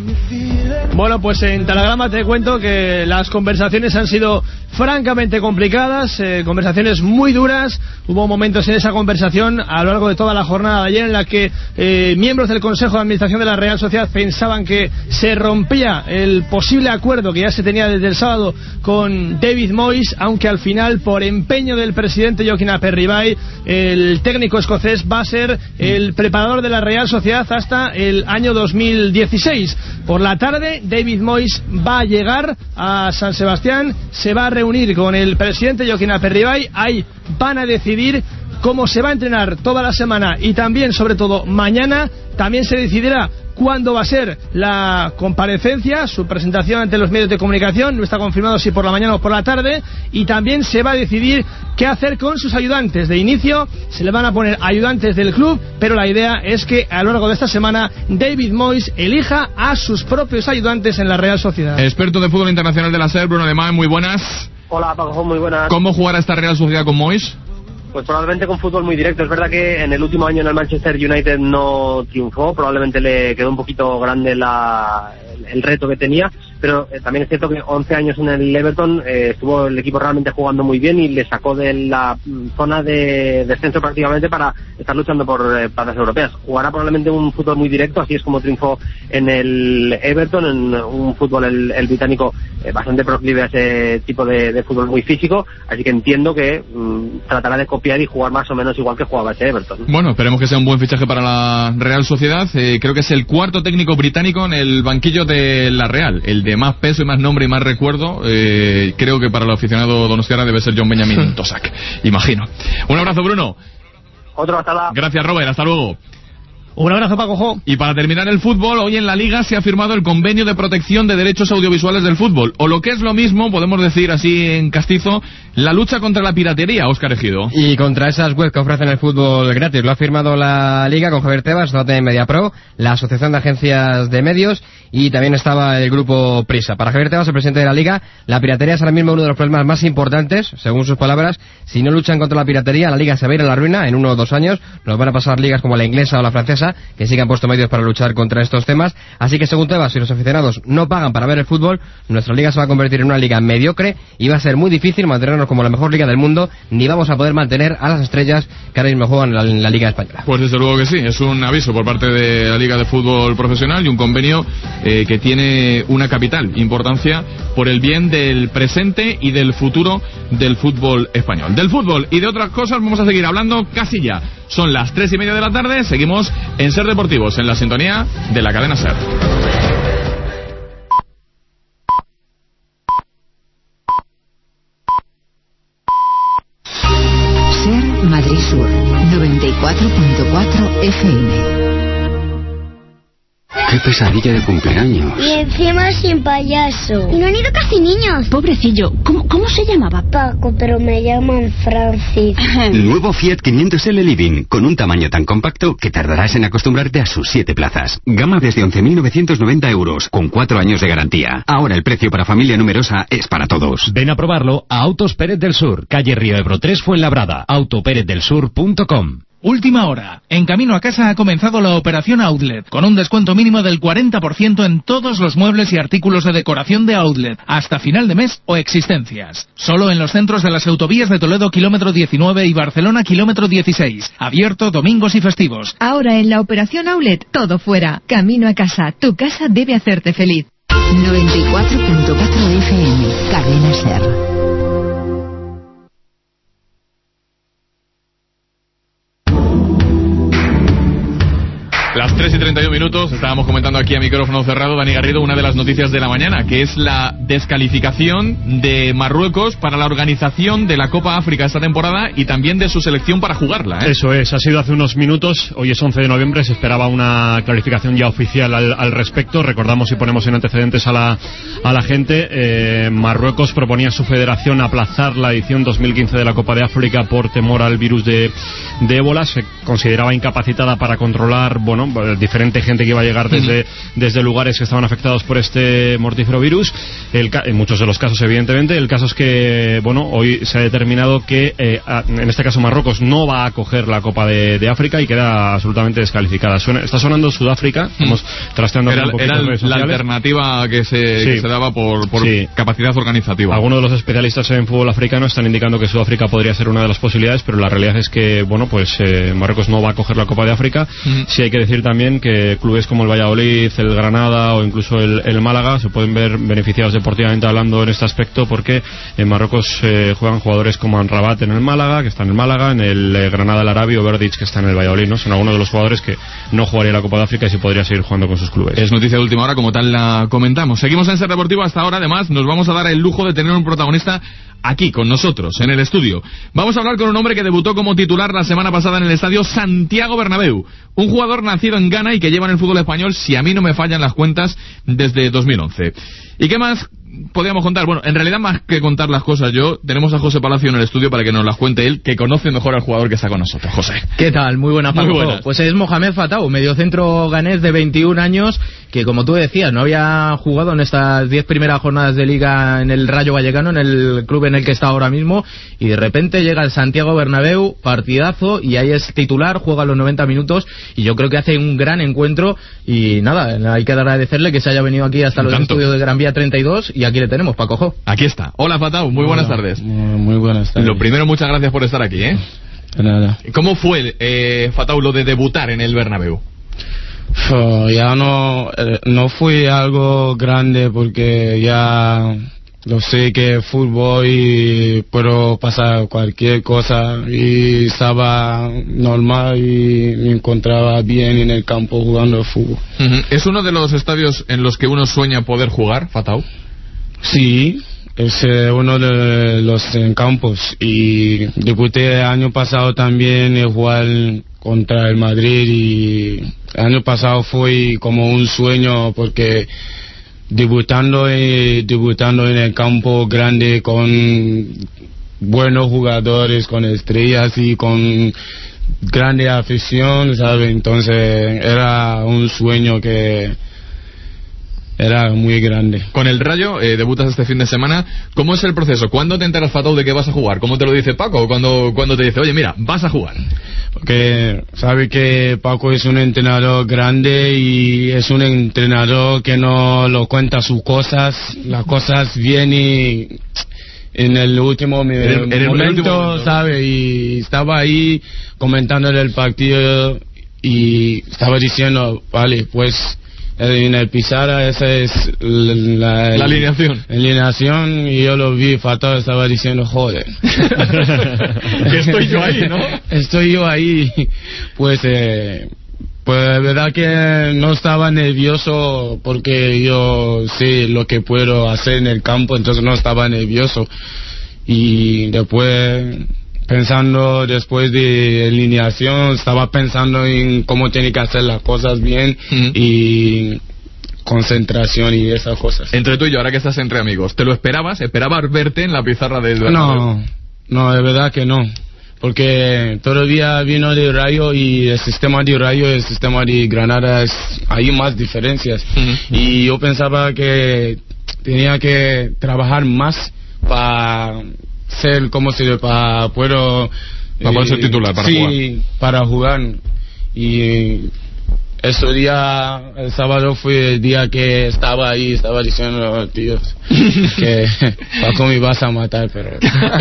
Bueno, pues en telegrama te cuento que las conversaciones han sido francamente complicadas, eh, conversaciones muy duras. Hubo momentos en esa conversación a lo largo de toda la jornada de ayer en la que eh, miembros del Consejo de Administración de la Real Sociedad pensaban que se rompía el posible acuerdo que ya se tenía desde el sábado con David Moyes, aunque al final, por empeño del presidente Joaquín Aperribay, el técnico escocés va a ser el preparador de la Real Sociedad hasta el año dos mil dieciséis. Por la tarde, David Moyes va a llegar a San Sebastián, se va a reunir con el presidente Joaquín Aperribay, ahí van a decidir cómo se va a entrenar toda la semana y también, sobre todo, mañana. También se decidirá cuándo va a ser la comparecencia, su presentación ante los medios de comunicación. No está confirmado si por la mañana o por la tarde. Y también se va a decidir qué hacer con sus ayudantes. De inicio se le van a poner ayudantes del club, pero la idea es que a lo largo de esta semana David Moyes elija a sus propios ayudantes en la Real Sociedad. Experto de fútbol internacional de la SER, Bruno Alemán, muy buenas. Hola, Paco, muy buenas. ¿Cómo jugará esta Real Sociedad con Moyes? Pues probablemente con fútbol muy directo. Es verdad que en el último año en el Manchester United no triunfó, probablemente le quedó un poquito grande la, el, el reto que tenía, pero eh, también es cierto que once años en el Everton eh, estuvo el equipo realmente jugando muy bien y le sacó de la mm, zona de descenso prácticamente para estar luchando por eh, plazas europeas. Jugará probablemente un fútbol muy directo, así es como triunfó en el Everton, en un fútbol el, el británico eh, bastante proclive a ese tipo de, de fútbol muy físico, así que entiendo que mm, tratará de copiar y jugar más o menos igual que jugaba ese Everton. Bueno, esperemos que sea un buen fichaje para la Real Sociedad. Eh, creo que es el cuarto técnico británico en el banquillo de la Real, el de más peso y más nombre y más recuerdo. Eh, creo que para el aficionado donostiarra debe ser John Benjamin Tosak, imagino. Un abrazo, Bruno. Otro, hasta la... Gracias, Robert, hasta luego. Un abrazo, Paco Jo. Y para terminar el fútbol, hoy en la Liga se ha firmado el convenio de protección de derechos audiovisuales del fútbol, o lo que es lo mismo, podemos decir así en castizo, la lucha contra la piratería, Óscar Ejido. Y contra esas webs que ofrecen el fútbol gratis. Lo ha firmado la Liga con Javier Tebas, T N Media Pro, la Asociación de Agencias de Medios y también estaba el grupo Prisa. Para Javier Tebas, el presidente de la Liga, la piratería es ahora mismo uno de los problemas más importantes, según sus palabras. Si no luchan contra la piratería, la Liga se va a ir a la ruina en uno o dos años. Nos van a pasar ligas como la inglesa o la francesa, que sí que han puesto medios para luchar contra estos temas. Así que según Tebas, si los aficionados no pagan para ver el fútbol, nuestra liga se va a convertir en una liga mediocre y va a ser muy difícil mantenernos como la mejor liga del mundo, ni vamos a poder mantener a las estrellas que ahora mismo juegan en la, en la Liga Española. Pues desde luego que sí, es un aviso por parte de la Liga de Fútbol Profesional y un convenio eh, que tiene una capital importancia por el bien del presente y del futuro del fútbol español. Del fútbol y de otras cosas vamos a seguir hablando casi ya. Son las tres y media de la tarde, seguimos en Ser Deportivos, en la sintonía de la cadena Ser. Ser Madrid Sur, noventa y cuatro punto cuatro F M. ¡Qué pesadilla de cumpleaños! Y encima sin payaso. Y no han ido casi niños. Pobrecillo, ¿cómo, cómo se llamaba? Paco, pero me llaman Francis. Nuevo Fiat quinientos L Living, con un tamaño tan compacto que tardarás en acostumbrarte a sus siete plazas. Gama desde once mil novecientos noventa euros, con cuatro años de garantía. Ahora el precio para familia numerosa es para todos. Ven a probarlo a Autos Pérez del Sur, calle Río Ebro tres, Fuenlabrada. auto pérez del sur punto com. Última hora. En camino a casa ha comenzado la operación Outlet, con un descuento mínimo del cuarenta por ciento en todos los muebles y artículos de decoración de Outlet, hasta final de mes o existencias. Solo en los centros de las autovías de Toledo kilómetro diecinueve y Barcelona kilómetro dieciséis. Abierto domingos y festivos. Ahora en la operación Outlet, todo fuera. Camino a casa. Tu casa debe hacerte feliz. noventa y cuatro punto cuatro F M. Cadena Ser. Las tres y treinta y un minutos, estábamos comentando aquí a micrófono cerrado, Dani Garrido, una de las noticias de la mañana, que es la descalificación de Marruecos para la organización de la Copa África esta temporada y también de su selección para jugarla, ¿eh? Eso es, ha sido hace unos minutos, hoy es once de noviembre, se esperaba una clarificación ya oficial al, al respecto. Recordamos y ponemos en antecedentes a la, a la gente, eh, Marruecos proponía a su federación aplazar la edición dos mil quince de la Copa de África por temor al virus de, de ébola. Se consideraba incapacitada para controlar, bueno, diferente gente que iba a llegar desde, desde lugares que estaban afectados por este mortífero virus, el, en muchos de los casos evidentemente. El caso es que, bueno, hoy se ha determinado que eh, en este caso Marruecos no va a acoger la Copa de, de África y queda absolutamente descalificada. Suena, está sonando Sudáfrica, estamos trasteando era, un poquito era en redes la sociales. Alternativa que se, sí. que se daba por, por sí. capacidad organizativa. Algunos de los especialistas en fútbol africano están indicando que Sudáfrica podría ser una de las posibilidades, pero la realidad es que, bueno, pues eh, Marruecos no va a acoger la Copa de África. Uh-huh. Sí hay que decir también que clubes como el Valladolid, el Granada o incluso el, el Málaga se pueden ver beneficiados deportivamente hablando en este aspecto, porque en Marruecos eh, juegan jugadores como Amrabat en el Málaga, que está en el Málaga, en el eh, Granada el Arabi o Verdic, que está en el Valladolid, ¿no? Son algunos de los jugadores que no jugaría la Copa de África y sí podría seguir jugando con sus clubes. Es noticia de última hora, como tal la comentamos. Seguimos en Ser Deportivo hasta ahora. Además nos vamos a dar el lujo de tener un protagonista aquí con nosotros, en el estudio. Vamos a hablar con un hombre que debutó como titular la semana pasada en el estadio Santiago Bernabéu. Un jugador nacido en Ghana y que lleva en el fútbol español, si a mí no me fallan las cuentas, desde dos mil once. ¿Y qué más podríamos contar? Bueno, en realidad más que contar las cosas yo, tenemos a José Palacio en el estudio para que nos las cuente él, que conoce mejor al jugador que está con nosotros. José. ¿Qué tal? Muy buenas, Paco. Muy buenas. Pues es Mohamed Fatau, mediocentro ganés de veintiún años, que como tú decías, no había jugado en estas diez primeras jornadas de liga en el Rayo Vallecano, en el club en el que está ahora mismo, y de repente llega al Santiago Bernabéu, partidazo, y ahí es titular, juega los noventa minutos, y yo creo que hace un gran encuentro, y nada, hay que agradecerle que se haya venido aquí hasta los Tanto. estudios de Gran Vía treinta y dos, y aquí le tenemos, Paco Jo. Aquí está. Hola, Fatau, muy buenas Hola. tardes. Muy, muy buenas tardes. Lo primero, muchas gracias por estar aquí, ¿eh? Nada. ¿Cómo fue, eh, Fatau, lo de debutar en el Bernabéu? Oh, ya no, eh, no fue algo grande porque ya lo sé que fútbol y puedo pasar cualquier cosa, y estaba normal y me encontraba bien en el campo jugando fútbol. Uh-huh. ¿Es uno de los estadios en los que uno sueña poder jugar, Fatau? Sí, es eh, uno de los en campos, y debuté el año pasado también en jugar contra el Madrid, y el año pasado fue como un sueño porque debutando en, debutando en el campo grande con buenos jugadores, con estrellas y con grande afición, ¿sabes? Entonces era un sueño que era muy grande. Con el Rayo, eh, debutas este fin de semana. ¿Cómo es el proceso? ¿Cuándo te enteras, Fatau, de que vas a jugar? ¿Cómo te lo dice Paco? ¿Cuándo, cuándo te dice, oye, mira, vas a jugar? Porque sabe que Paco es un entrenador grande y es un entrenador que no lo cuenta sus cosas, las cosas vienen en el último en el, en el momento, momento, ¿sabe? Y estaba ahí comentando el partido y estaba diciendo, vale, pues en el pizarra, esa es la, la, la alineación. La alineación, y yo lo vi fatal, estaba diciendo, joder. Que estoy yo ahí, ¿no? Estoy yo ahí. Pues, eh, pues la verdad que no estaba nervioso porque yo sé lo que puedo hacer en el campo, entonces no estaba nervioso. Y después, pensando después de alineación, estaba pensando en cómo tenía que hacer las cosas bien mm. y concentración y esas cosas. Entre tú y yo, ahora que estás entre amigos, ¿te lo esperabas? ¿Esperabas verte en la pizarra del Bernabéu? No, no, de verdad que no. Porque todavía vino de Rayo y el sistema de Rayo y el sistema de Granada es, hay más diferencias. Mm. Y yo pensaba que tenía que trabajar más para ser, como se para puedo para poder ser titular, para sí, jugar. Sí, para jugar. Y ese día, el sábado fue el día que estaba ahí, estaba diciendo, tíos, que Paco me vas a matar, pero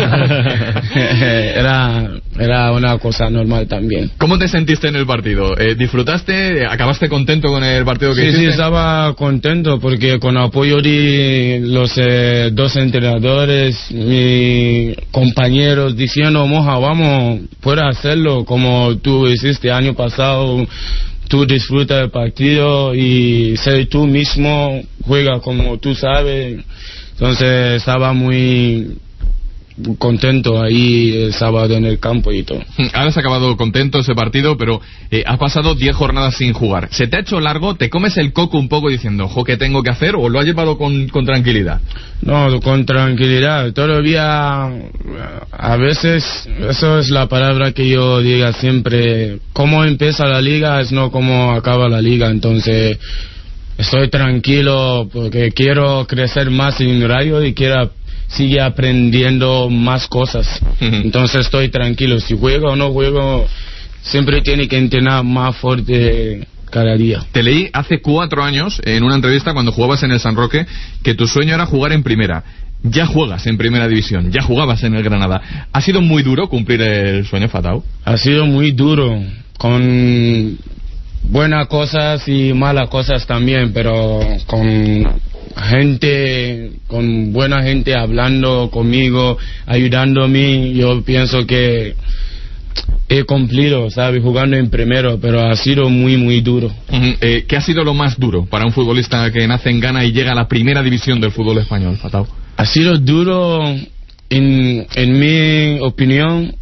era, era una cosa normal también. ¿Cómo te sentiste en el partido? Eh, ¿Disfrutaste? ¿Acabaste contento con el partido que sí, hiciste? Sí, estaba contento porque con apoyo de los eh, dos entrenadores, mis compañeros, diciendo, Moja, vamos, puedes hacerlo como tú hiciste año pasado. Tú disfrutas del partido y ser tú mismo, juega como tú sabes. Entonces estaba muy contento ahí el sábado en el campo y todo. Ahora has acabado contento ese partido, pero eh, has pasado diez jornadas sin jugar. ¿Se te ha hecho largo? ¿Te comes el coco un poco diciendo, ojo, ¿qué tengo que hacer? ¿O lo has llevado con, con tranquilidad? No, con tranquilidad. Todavía, a veces, eso es la palabra que yo diga siempre. Cómo empieza la liga es no cómo acaba la liga. Entonces, estoy tranquilo porque quiero crecer más en Rayo y quiero sigue aprendiendo más cosas. Entonces estoy tranquilo. Si juego o no juego, siempre tiene que entrenar más fuerte cada día. Te leí hace cuatro años, en una entrevista cuando jugabas en el San Roque, que tu sueño era jugar en primera. Ya juegas en primera división, ya jugabas en el Granada. ¿Ha sido muy duro cumplir el sueño, Fatau? Ha sido muy duro, con buenas cosas y malas cosas también, pero con gente, con buena gente hablando conmigo, ayudándome, yo pienso que he cumplido, ¿sabes? Jugando en primero, pero ha sido muy, muy duro. Uh-huh. eh, ¿Qué ha sido lo más duro para un futbolista que nace en Ghana y llega a la primera división del fútbol español, Fatau? Ha sido duro, en, en mi opinión,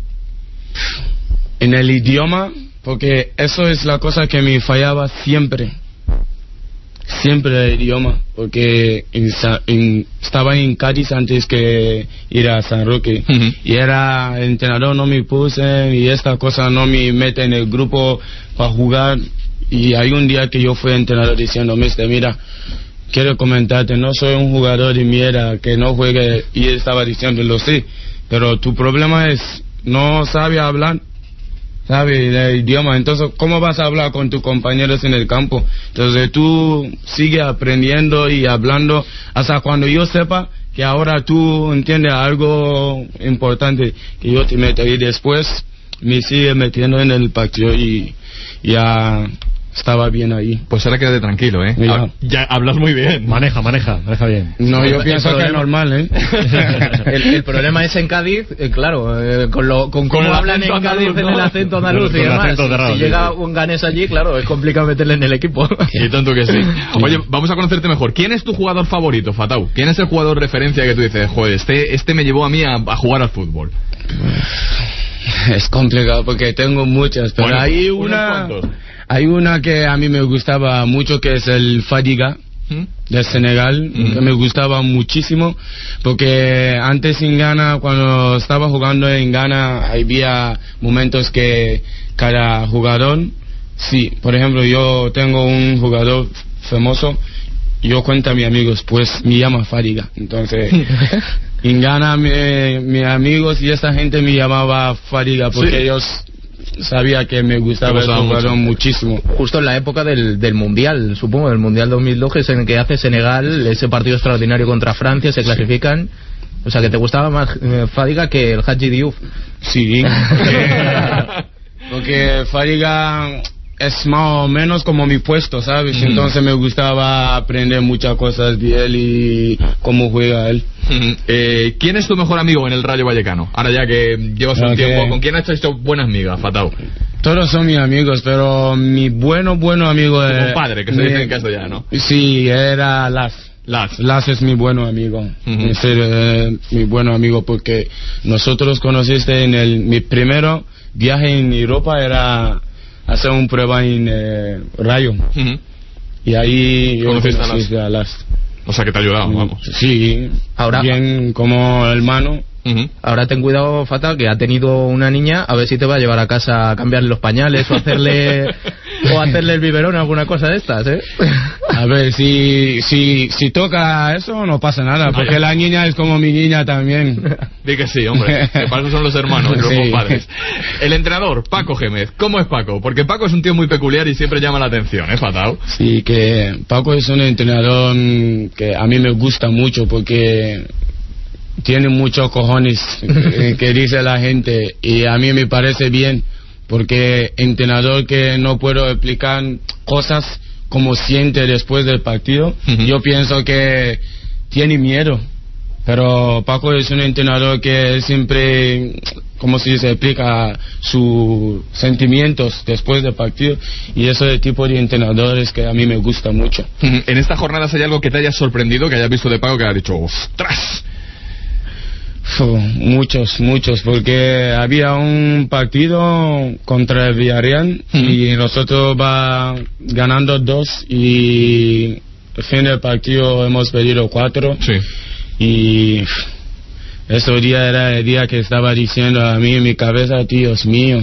en el idioma, porque eso es la cosa que me fallaba siempre. Siempre el idioma, porque en, en, estaba en Cádiz antes que ir a San Roque. Uh-huh. Y era, el entrenador no me puse y esta cosa no me mete en el grupo para jugar. Y hay un día que yo fui entrenador diciendo, mister, mira, quiero comentarte, no soy un jugador de mierda que no juegue. Y él estaba diciéndolo, sí, pero tu problema es no sabe hablar, sabe el idioma. Entonces, ¿cómo vas a hablar con tus compañeros en el campo? Entonces tú sigue aprendiendo y hablando hasta cuando yo sepa que ahora tú entiendes algo importante que yo te meto, y después me sigue metiendo en el partido y ya estaba bien ahí. Pues ahora quédate tranquilo, ¿eh? Ya. ya hablas muy bien. Maneja, maneja, maneja bien. No, yo el, pienso el problema, que es normal, ¿eh? el, el problema es en Cádiz, eh, claro, eh, con, lo, con cómo hablan en Cádiz, andaluz, ¿no? En el acento andaluz y demás. De raro, si sí, llega sí. un ganés allí, claro, es complicado meterle en el equipo. Y tanto que sí. Oye, vamos a conocerte mejor. ¿Quién es tu jugador favorito, Fatau? ¿Quién es el jugador referencia que tú dices, joder, este, este me llevó a mí a, a jugar al fútbol? Es complicado porque tengo muchas, pero bueno, hay una... Hay una que a mí me gustaba mucho, que es el Fadiga ¿Mm? de Senegal, ¿Mm? que me gustaba muchísimo, porque antes en Ghana, cuando estaba jugando en Ghana, había momentos que cada jugador, sí, por ejemplo, yo tengo un jugador famoso, yo cuento a mis amigos, pues me llama Fadiga, entonces en Ghana mi, mis amigos y esa gente me llamaba Fadiga, porque sí. ellos sabía que me gustaba el jugador muchísimo. Justo en la época del, del Mundial, supongo, del Mundial dos mil dos, que es en el que hace Senegal ese partido extraordinario contra Francia, se clasifican. Sí. O sea, que te gustaba más eh, Fadiga que el Hadji Diouf. Sí, porque Fadiga es más o menos como mi puesto, ¿sabes? Uh-huh. Entonces me gustaba aprender muchas cosas de él y cómo juega él. Uh-huh. Eh, ¿Quién es tu mejor amigo en el Rayo Vallecano? Ahora ya que llevas un Okay. tiempo, ¿con quién has hecho buenas migas, Fatau? Todos son mis amigos, pero mi bueno, bueno amigo Tu es... compadre, que se mi- dice en castellano. Sí, era Las. Las. Las es mi bueno amigo. Uh-huh. En serio, eh, mi bueno amigo, porque nosotros conociste en el... Mi primero viaje en Europa era hacer una prueba en eh, Rayo. Uh-huh. Y ahí yo ¿Conociste a Las? conocí a Las. O sea que te ha ayudado, vamos. Sí, Ahora- bien como hermano. Uh-huh. Ahora ten cuidado, Fata, que ha tenido una niña, a ver si te va a llevar a casa a cambiarle los pañales o hacerle o hacerle el biberón o alguna cosa de estas, ¿eh? A ver, si, si, si toca eso no pasa nada, porque la niña es como mi niña también. Di que sí, hombre, que para eso son los hermanos, los Sí. compadres. El entrenador, Paco Gémez, ¿cómo es Paco? Porque Paco es un tío muy peculiar y siempre llama la atención, ¿eh, Fatau? Sí, que Paco es un entrenador que a mí me gusta mucho porque tiene muchos cojones que, que dice la gente, y a mí me parece bien porque entrenador que no puedo explicar cosas como siente después del partido. Uh-huh. Yo pienso que tiene miedo, pero Paco es un entrenador que siempre, como si se explica sus sentimientos después del partido, y eso es el tipo de entrenadores que a mí me gusta mucho. Uh-huh. En estas jornadas hay algo que te haya sorprendido, que hayas visto de Paco que haya dicho ¡ostras! Uf, muchos, muchos, porque había un partido contra el Villarreal uh-huh. y nosotros va ganando dos y al fin del partido hemos perdido cuatro. Sí. Y ese día era el día que estaba diciendo a mí en mi cabeza, Dios mío,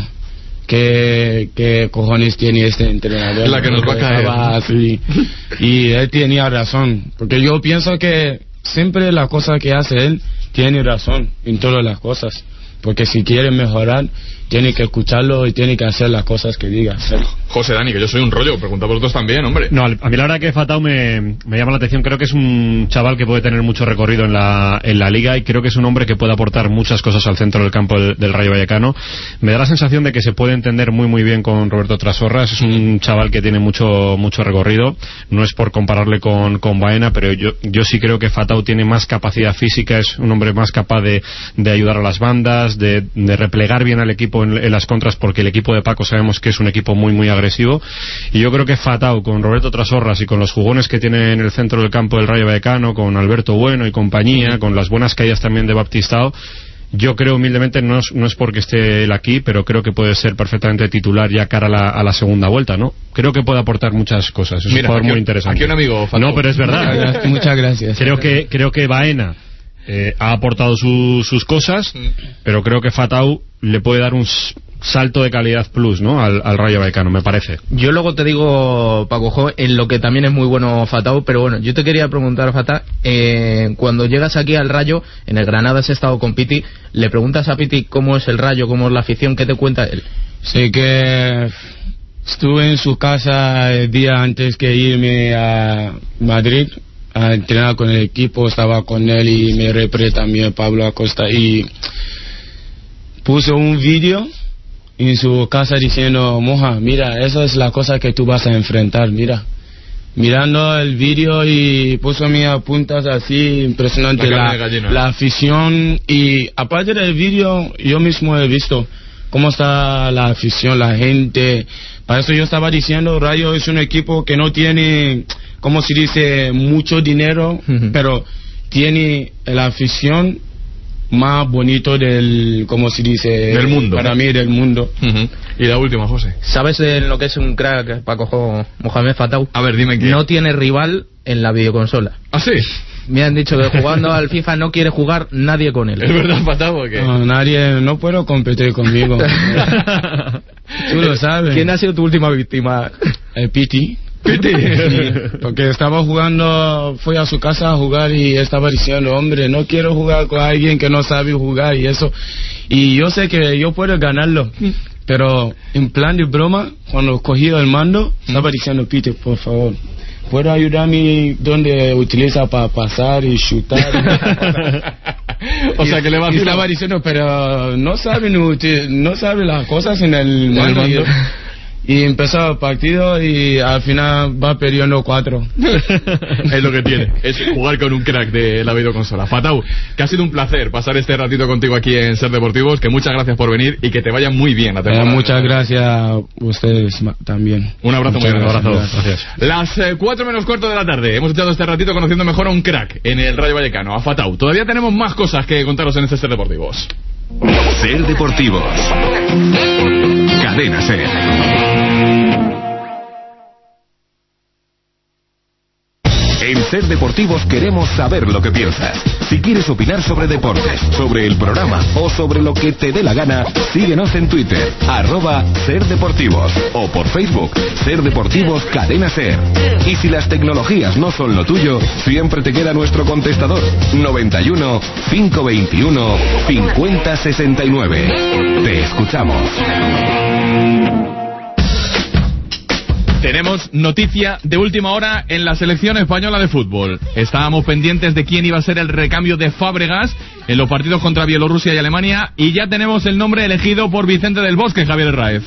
¿qué, qué cojones tiene este entrenador? Es la que nos va a caer. Así. Y él tenía razón, porque yo pienso que siempre la cosa que hace él tiene razón en todas las cosas, porque si quiere mejorar tiene que escucharlo y tiene que hacer las cosas que diga hacer. José, Dani, que yo soy un rollo, pregunta por vosotros también, hombre. No, a mí la verdad que Fatau me, me llama la atención. Creo que es un chaval que puede tener mucho recorrido en la, en la liga, y creo que es un hombre que puede aportar muchas cosas al centro del campo del, del Rayo Vallecano. Me da la sensación de que se puede entender muy muy bien con Roberto Trasorras. Es un chaval que tiene mucho mucho recorrido. No es por compararle con, con Baena, pero yo, yo sí creo que Fatau tiene más capacidad física, es un hombre más capaz de, de ayudar a las bandas, de, de replegar bien al equipo en, en las contras, porque el equipo de Paco sabemos que es un equipo muy muy agresivo. Y yo creo que Fatau, con Roberto Trasorras y con los jugones que tiene en el centro del campo del Rayo Vallecano, con Alberto Bueno y compañía, con las buenas caídas también de Baptistao, yo creo humildemente, no es, no es porque esté él aquí, pero creo que puede ser perfectamente titular ya cara a la, a la segunda vuelta, ¿no? Creo que puede aportar muchas cosas. Es Mira, un jugador aquí, muy interesante. Aquí un amigo, Fatau. No, pero es verdad. Muchas gracias. Creo que, creo que Baena eh, ha aportado su, sus cosas, pero creo que Fatau le puede dar un salto de calidad plus, ¿no? Al, al Rayo Vallecano, me parece. Yo luego te digo, Paco Jo, en lo que también es muy bueno Fatau, pero bueno, yo te quería preguntar, Fatau, eh, cuando llegas aquí al Rayo, en el Granada has estado con Piti, le preguntas a Piti cómo es el Rayo, cómo es la afición, ¿qué te cuenta él? Sí, que estuve en su casa el día antes que irme a Madrid a entrenar con el equipo, estaba con él y mi repre también, Pablo Acosta, y puso un vídeo en su casa diciendo, Moja, mira, eso es la cosa que tú vas a enfrentar, mira. Mirando el vídeo y puso mis apuntas así, impresionante, la, la, la afición. Y aparte del vídeo, yo mismo he visto cómo está la afición, la gente. Para eso yo estaba diciendo, Rayo es un equipo que no tiene, como se dice, mucho dinero, uh-huh. pero tiene la afición más bonito del, como se dice, del mundo, para mí, del mundo. Uh-huh. Y la última, José. ¿Sabes en lo que es un crack, Paco Jo, Mohamed Fatau? A ver, dime quién. No tiene rival en la videoconsola. ¿Ah, sí? Me han dicho que jugando al FIFA no quiere jugar nadie con él. ¿Es verdad, Fatau, o qué? No, nadie, no puedo competir conmigo. Tú lo sabes. ¿Quién ha sido tu última víctima? El Piti. Piti. Sí, porque estaba jugando, fui a su casa a jugar y estaba diciendo, hombre, no quiero jugar con alguien que no sabe jugar y eso. Y yo sé que yo puedo ganarlo. Pero en plan de broma, cuando cogí el mando, estaba diciendo, Piti, por favor, ¿puedo ayudarme donde utiliza para pasar y chutar? O sea, que le va a decir. Estaba diciendo, pero no saben, no saben las cosas en el mando. y empezó el partido y al final va perdiendo cuatro. Es lo que tiene, es jugar con un crack de la videoconsola. Fatau, que ha sido un placer pasar este ratito contigo aquí en Ser Deportivos, que muchas gracias por venir y que te vaya muy bien la temporada. Eh, muchas gracias a ustedes también. Un abrazo muchas muy grande. gracias. Abrazo. Gracias. Las eh, cuatro menos cuarto de la tarde, hemos echado este ratito conociendo mejor a un crack en el Rayo Vallecano, a Fatau. Todavía tenemos más cosas que contaros en este Ser Deportivos. Ser Deportivos. Cadena Ser. En Ser Deportivos queremos saber lo que piensas. Si quieres opinar sobre deportes, sobre el programa o sobre lo que te dé la gana, síguenos en Twitter, arroba Ser Deportivos, o por Facebook, Ser Deportivos Cadena Ser. Y si las tecnologías no son lo tuyo, siempre te queda nuestro contestador, noventa y uno, cinco veintiuno, cincuenta sesenta y nueve. Te escuchamos. Tenemos noticia de última hora en la selección española de fútbol. Estábamos pendientes de quién iba a ser el recambio de Fábregas en los partidos contra Bielorrusia y Alemania, y ya tenemos el nombre elegido por Vicente del Bosque, Javier Herráez.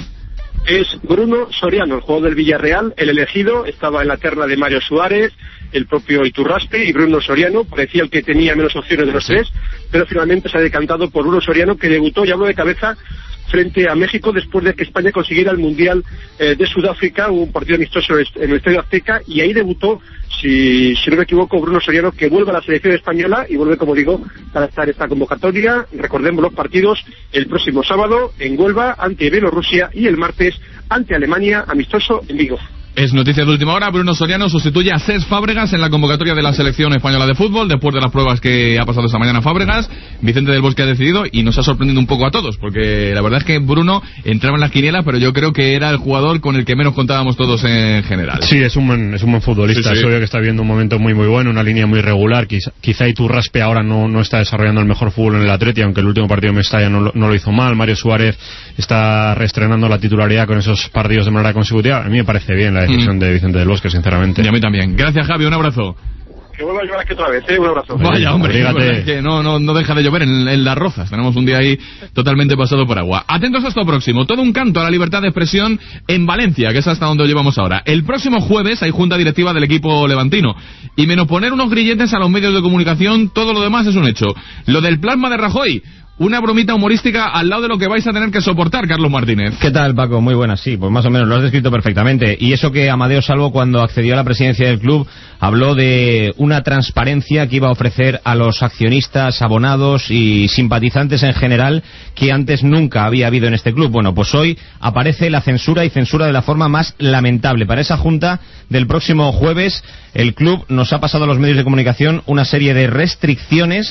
Es Bruno Soriano, el jugador del Villarreal, el elegido. Estaba en la terna de Mario Suárez, el propio Iturraspe y Bruno Soriano. Parecía el que tenía menos opciones de los tres, pero finalmente se ha decantado por Bruno Soriano, que debutó y habló de cabeza frente a México después de que España consiguiera el Mundial eh, de Sudáfrica, un partido amistoso en el Estadio Azteca, y ahí debutó, si, si no me equivoco, Bruno Soriano, que vuelve a la selección española y vuelve, como digo, para estar en esta convocatoria. Recordemos los partidos: el próximo sábado en Huelva ante Bielorrusia y el martes ante Alemania, amistoso en Vigo. Es noticia de última hora, Bruno Soriano sustituye a Cesc Fábregas en la convocatoria de la selección española de fútbol, después de las pruebas que ha pasado esta mañana Fábregas. Vicente del Bosque ha decidido y nos ha sorprendido un poco a todos, porque la verdad es que Bruno entraba en las quinielas, pero yo creo que era el jugador con el que menos contábamos todos en general. Sí, es un buen, es un buen futbolista, sí, sí. Es obvio que está viendo un momento muy muy bueno, una línea muy regular. Quizá, quizá Iturraspe ahora no, no está desarrollando el mejor fútbol en el Atleti, aunque el último partido de Mestalla no, no lo hizo mal. Mario Suárez está reestrenando la titularidad con esos partidos de manera consecutiva. A mí me parece bien la decisión mm. de Vicente del Bosque, sinceramente. Y a mí también. Gracias, Javi, un abrazo. Que vuelva a llover aquí otra vez, ¿eh? Un abrazo. Vaya, hombre, es que no, no, no deja de llover en, en Las Rozas. Tenemos un día ahí totalmente pasado por agua. Atentos a esto próximo. Todo un canto a la libertad de expresión en Valencia, que es hasta donde lo llevamos ahora. El próximo jueves hay junta directiva del equipo levantino. Y menos poner unos grilletes a los medios de comunicación, todo lo demás es un hecho. Lo del plasma de Rajoy, una bromita humorística al lado de lo que vais a tener que soportar, Carlos Martínez. ¿Qué tal, Paco? Muy buenas, sí, pues más o menos lo has descrito perfectamente. Y eso que Amadeo Salvo, cuando accedió a la presidencia del club, habló de una transparencia que iba a ofrecer a los accionistas, abonados y simpatizantes en general, que antes nunca había habido en este club. Bueno, pues hoy aparece la censura, y censura de la forma más lamentable. Para esa junta del próximo jueves, el club nos ha pasado a los medios de comunicación una serie de restricciones.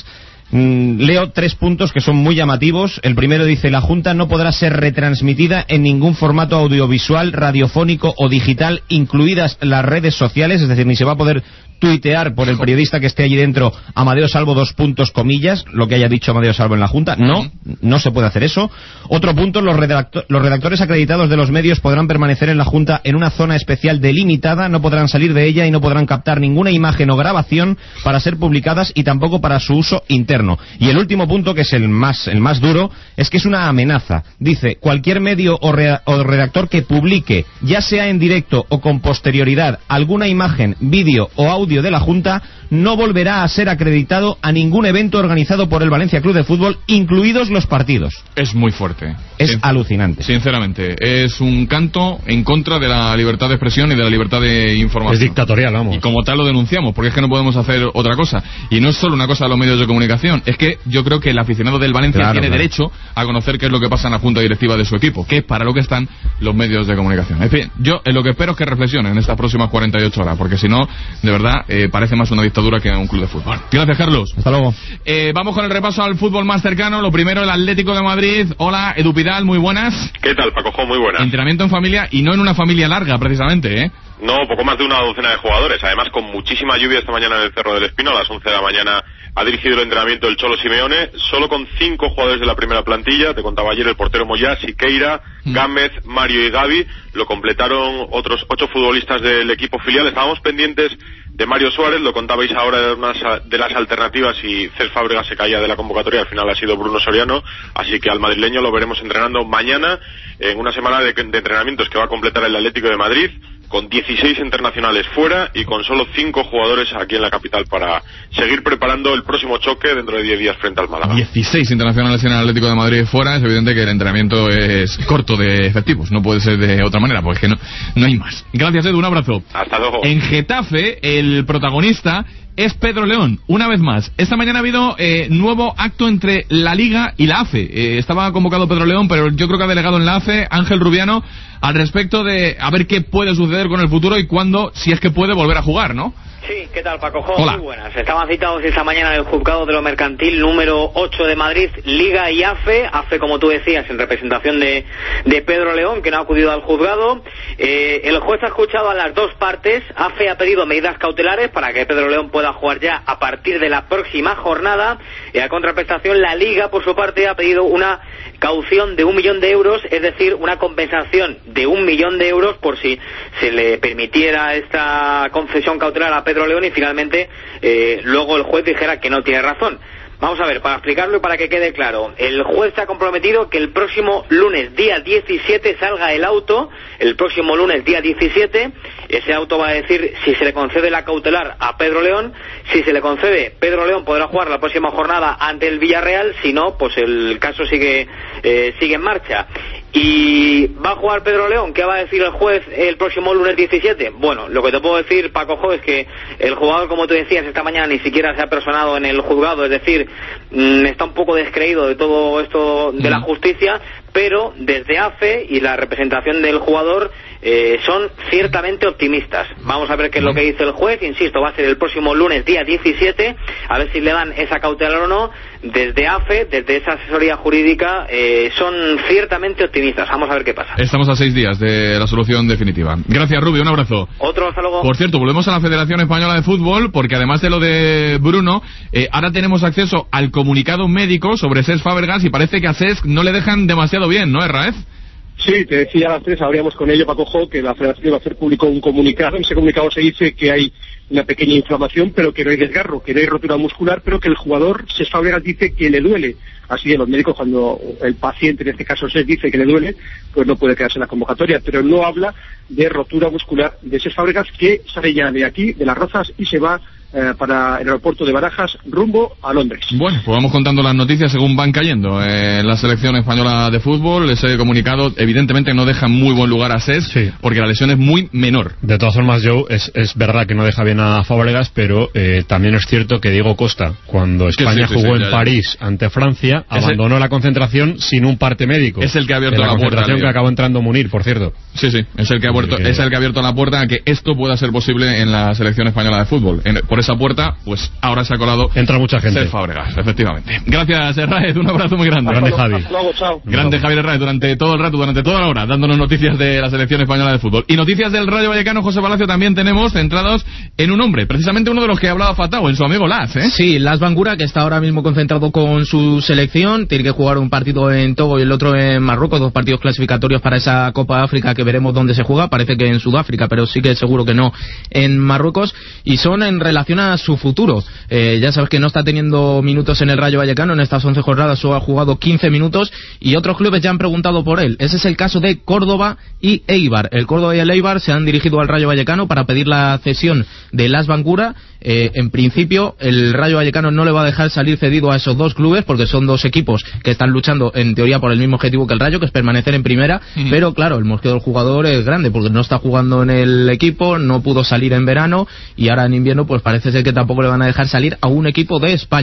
Leo tres puntos que son muy llamativos. El primero dice: la Junta no podrá ser retransmitida en ningún formato audiovisual, radiofónico o digital, incluidas las redes sociales, es decir, ni se va a poder tuitear por el periodista que esté allí dentro Amadeo Salvo, dos puntos, comillas, lo que haya dicho Amadeo Salvo en la Junta. No, no se puede hacer eso. Otro punto: los, redacto- los redactores acreditados de los medios podrán permanecer en la Junta en una zona especial delimitada, no podrán salir de ella y no podrán captar ninguna imagen o grabación para ser publicadas, y tampoco para su uso interno. Y el último punto, que es el más, el más duro, es que es una amenaza. Dice: cualquier medio o, re- o redactor que publique, ya sea en directo o con posterioridad, alguna imagen, vídeo o audio de la Junta, no volverá a ser acreditado a ningún evento organizado por el Valencia Club de Fútbol, incluidos los partidos. Es muy fuerte. Es Sin- alucinante. Sinceramente, es un canto en contra de la libertad de expresión y de la libertad de información. Es dictatorial, vamos. Y como tal lo denunciamos, porque es que no podemos hacer otra cosa. Y no es solo una cosa de los medios de comunicación, es que yo creo que el aficionado del Valencia Claro, tiene claro. derecho a conocer qué es lo que pasa en la junta directiva de su equipo, que es para lo que están los medios de comunicación. En fin, yo en lo que espero es que reflexionen en estas próximas cuarenta y ocho horas, porque si no, de verdad, eh, parece más una dictadura que un club de fútbol. Gracias, Carlos. Hasta luego. Eh, vamos con el repaso al fútbol más cercano. Lo primero, el Atlético de Madrid. Hola, Edu Pidal, muy buenas. ¿Qué tal, Pacojo? Muy buenas. Entrenamiento en familia, y no en una familia larga, precisamente, ¿eh? No, poco más de una docena de jugadores, además con muchísima lluvia esta mañana en el Cerro del Espino. A las once de la mañana ha dirigido el entrenamiento el Cholo Simeone, solo con cinco jugadores de la primera plantilla. Te contaba ayer el portero Moyá, Siqueira, mm. Gámez, Mario y Gavi. Lo completaron otros ocho futbolistas del equipo filial. Estábamos pendientes de Mario Suárez, lo contabais ahora de, unas, de las alternativas, y Cés Fábregas se caía de la convocatoria. Al final ha sido Bruno Soriano, así que al madrileño lo veremos entrenando mañana en una semana de, de entrenamientos que va a completar el Atlético de Madrid, con dieciséis internacionales fuera y con solo cinco jugadores aquí en la capital para seguir preparando el próximo choque dentro de diez días frente al Málaga. dieciséis internacionales en el Atlético de Madrid fuera. Es evidente que el entrenamiento es corto de efectivos, no puede ser de otra manera, porque no, no hay más. Gracias, Edu, un abrazo. Hasta luego. En Getafe, el protagonista es Pedro León, una vez más. Esta mañana ha habido eh, nuevo acto entre la Liga y la A F E. Eh, estaba convocado Pedro León, pero yo creo que ha delegado en la A F E Ángel Rubiano al respecto de a ver qué puede suceder con el futuro y cuándo, si es que puede volver a jugar, ¿no? Sí, ¿qué tal, Paco? Hola. Muy buenas. Estaban citados esta mañana en el juzgado de lo mercantil número ocho de Madrid, Liga y A F E. A F E, como tú decías, en representación de, de Pedro León, que no ha acudido al juzgado. Eh, el juez ha escuchado a las dos partes. A F E ha pedido medidas cautelares para que Pedro León pueda jugar ya a partir de la próxima jornada. Y a contraprestación, la Liga, por su parte, ha pedido una caución de un millón de euros, es decir, una compensación de un millón de euros por si se le permitiera esta concesión cautelar a Pedro León y finalmente eh, luego el juez dijera que no tiene razón. Vamos a ver, para explicarlo y para que quede claro, el juez se ha comprometido que el próximo lunes, día diecisiete, salga el auto, el próximo lunes, día diecisiete, ese auto va a decir si se le concede la cautelar a Pedro León. Si se le concede, Pedro León podrá jugar la próxima jornada ante el Villarreal, si no, pues el caso sigue, eh, sigue en marcha. ¿Y va a jugar Pedro León? ¿Qué va a decir el juez el próximo lunes diecisiete? Bueno, lo que te puedo decir, Paco Jo, es que el jugador, como tú decías, esta mañana ni siquiera se ha personado en el juzgado, es decir, mmm, está un poco descreído de todo esto de la justicia, pero desde A F E y la representación del jugador eh, son ciertamente optimistas. Vamos a ver qué es lo que dice el juez. Insisto, va a ser el próximo lunes, día diecisiete, a ver si le dan esa cautelar o no. Desde A F E, desde esa asesoría jurídica, eh, son ciertamente optimistas. Vamos a ver qué pasa. Estamos a seis días de la solución definitiva. Gracias, Rubio, un abrazo. Otro, hasta luego. Por cierto, volvemos a la Federación Española de Fútbol, porque además de lo de Bruno, eh, ahora tenemos acceso al comunicado médico sobre Cés Fábregas y parece que a Cés no le dejan demasiado bien, ¿no, Erraez? Sí, te decía a las tres, habríamos con ello, Paco Jo, que la Federación iba a hacer público un comunicado. En ese comunicado se dice que hay una pequeña inflamación, pero que no hay desgarro, que no hay rotura muscular, pero que el jugador, Cés Fábregas, dice que le duele. Así que los médicos, cuando el paciente, en este caso Cés, dice que le duele, pues no puede quedarse en la convocatoria, pero no habla de rotura muscular de Cés Fábregas, que sale ya de aquí, de Las Rozas, y se va eh, para el aeropuerto de Barajas, rumbo a Londres. Bueno, pues vamos contando las noticias según van cayendo. Eh, la selección española de fútbol, ese comunicado evidentemente no deja muy buen lugar a Cés, sí, porque la lesión es muy menor. De todas formas, Joe, es, es verdad que no deja bien a Fábregas, pero eh, también es cierto que Diego Costa, cuando España sí, sí, jugó sí, sí, en ya, París ya. ante Francia, ese abandonó la concentración sin un parte médico. Es el que ha abierto la, la puerta. concentración que acabó entrando Munir, por cierto. Sí, sí, es el que ha abierto, es el que ha abierto la puerta a que esto pueda ser posible en la selección española de fútbol. En, por esa puerta, pues ahora se ha colado. Entra mucha gente. Cés Fábregas, efectivamente. Gracias, Herráez, un abrazo muy grande. Grande Javi. Luego, chao. Grande Javier Herráez durante todo el rato, durante toda la hora, dándonos noticias de la selección española de fútbol. Y noticias del Rayo Vallecano, José Palacio, también tenemos centrados en un hombre, precisamente uno de los que ha hablado Fatao, en su amigo Las, ¿eh? Sí, Las Bangura, que está ahora mismo concentrado con su selección, tiene que jugar un partido en Togo y el otro en Marruecos, dos partidos clasificatorios para esa Copa de África que veremos dónde se juega, parece que en Sudáfrica, pero sí que seguro que no en Marruecos, y son en relación a su futuro. Eh, ya sabes que no está teniendo minutos en el Rayo Vallecano, en estas once jornadas solo ha jugado quince minutos y otros clubes ya han preguntado por él. Ese es el caso de Córdoba y Eibar. El Córdoba y el Eibar se han dirigido al Rayo Vallecano para pedir la cesión de Las Bangura. Eh, en principio el Rayo Vallecano no le va a dejar salir cedido a esos dos clubes porque son dos equipos que están luchando en teoría por el mismo objetivo que el Rayo, que es permanecer en primera, mm. pero claro, el mosqueo del jugador es grande porque no está jugando en el equipo, no pudo salir en verano y ahora en invierno pues parece ser que tampoco le van a dejar salir a un equipo de España.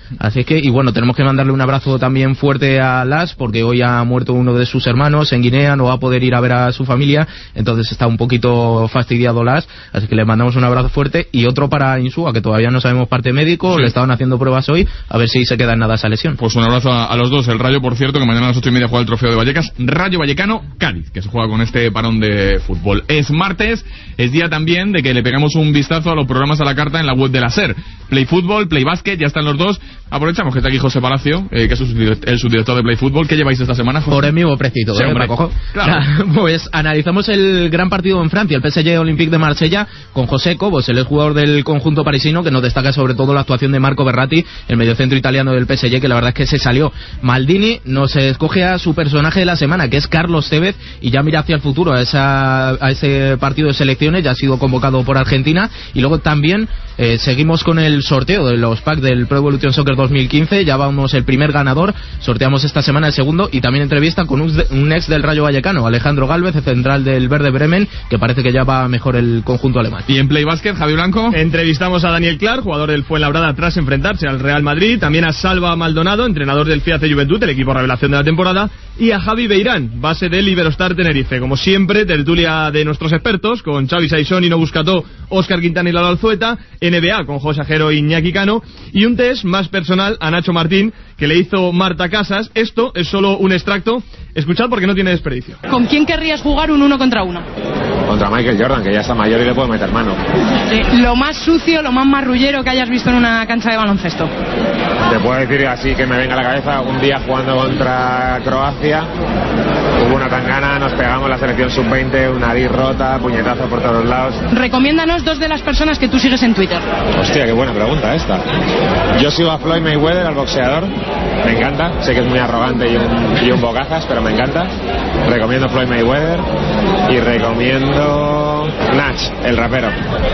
Así que, y bueno, tenemos que mandarle un abrazo también fuerte a Las, porque hoy ha muerto uno de sus hermanos en Guinea, no va a poder ir a ver a su familia, entonces está un poquito fastidiado Las, así que le mandamos un abrazo fuerte. Y otro para Insúa, que todavía no sabemos parte médico, sí. Le estaban haciendo pruebas hoy, a ver si se queda en nada esa lesión. Pues un abrazo a, a los dos. El Rayo, por cierto, que mañana a las ocho y media juega el Trofeo de Vallecas, Rayo Vallecano Cádiz, que se juega con este parón de fútbol. Es martes, es día también de que le pegamos un vistazo a los programas a la carta en la web de la SER. Play Fútbol, Play Basket, ya están los dos. Aprovechamos que está aquí José Palacio, eh, que es el subdirector de Play Fútbol. ¿Qué lleváis esta semana, José? Por el mismo precito, sí, ¿eh? hombre, Cojo. Claro. Pues analizamos el gran partido en Francia, el P S G Olympique de Marsella, con José Cobos, el jugador del conjunto parisino, que nos destaca sobre todo la actuación de Marco Verratti, el mediocentro italiano del P S G, que la verdad es que se salió. Maldini nos escoge a su personaje de la semana, que es Carlos Tevez, y ya mira hacia el futuro, a, esa, a ese partido de selecciones, ya ha sido convocado por Argentina. Y luego también eh, seguimos con el sorteo de los packs del Pro Evolution Soccer dos mil quince, ya vamos el primer ganador, sorteamos esta semana el segundo, y también entrevista con un, un ex del Rayo Vallecano, Alejandro Gálvez, el central del Verde Bremen, que parece que ya va mejor el conjunto alemán. Y en Play Basket, Javi Blanco. Entrevistamos a Daniel Clark, jugador del Fuenlabrada tras enfrentarse al Real Madrid, también a Salva Maldonado, entrenador del Fiat Juventud, el equipo revelación de la temporada, y a Javi Beirán, base del Iberostar Tenerife. Como siempre, tertulia de nuestros expertos, con Xavi Saizón, Nino Buscató, Óscar Quintana y Lalo Alzueta, N B A con José Ajero y Iñaki Cano, y un test más personal a Nacho Martín, que le hizo Marta Casas. Esto es solo un extracto, escuchad porque no tiene desperdicio. ¿Con quién querrías jugar un uno contra uno? Contra Michael Jordan, que ya está mayor y le puedo meter mano. Sí. Lo más sucio, lo más marrullero que hayas visto en una cancha de baloncesto. Te puedo decir así que me venga a la cabeza, un día jugando contra Croacia, hubo una tangana, nos pegamos la selección sub veinte, una nariz rota, puñetazo por todos lados. Recomiéndanos dos de las personas que tú sigues en Twitter. Hostia, qué buena pregunta esta. Yo sigo a Floyd Mayweather, al boxeador, me encanta, sé que es muy arrogante y un, y un bocazas, pero me encanta. Recomiendo Floyd Mayweather y recomiendo Nach, el rapero,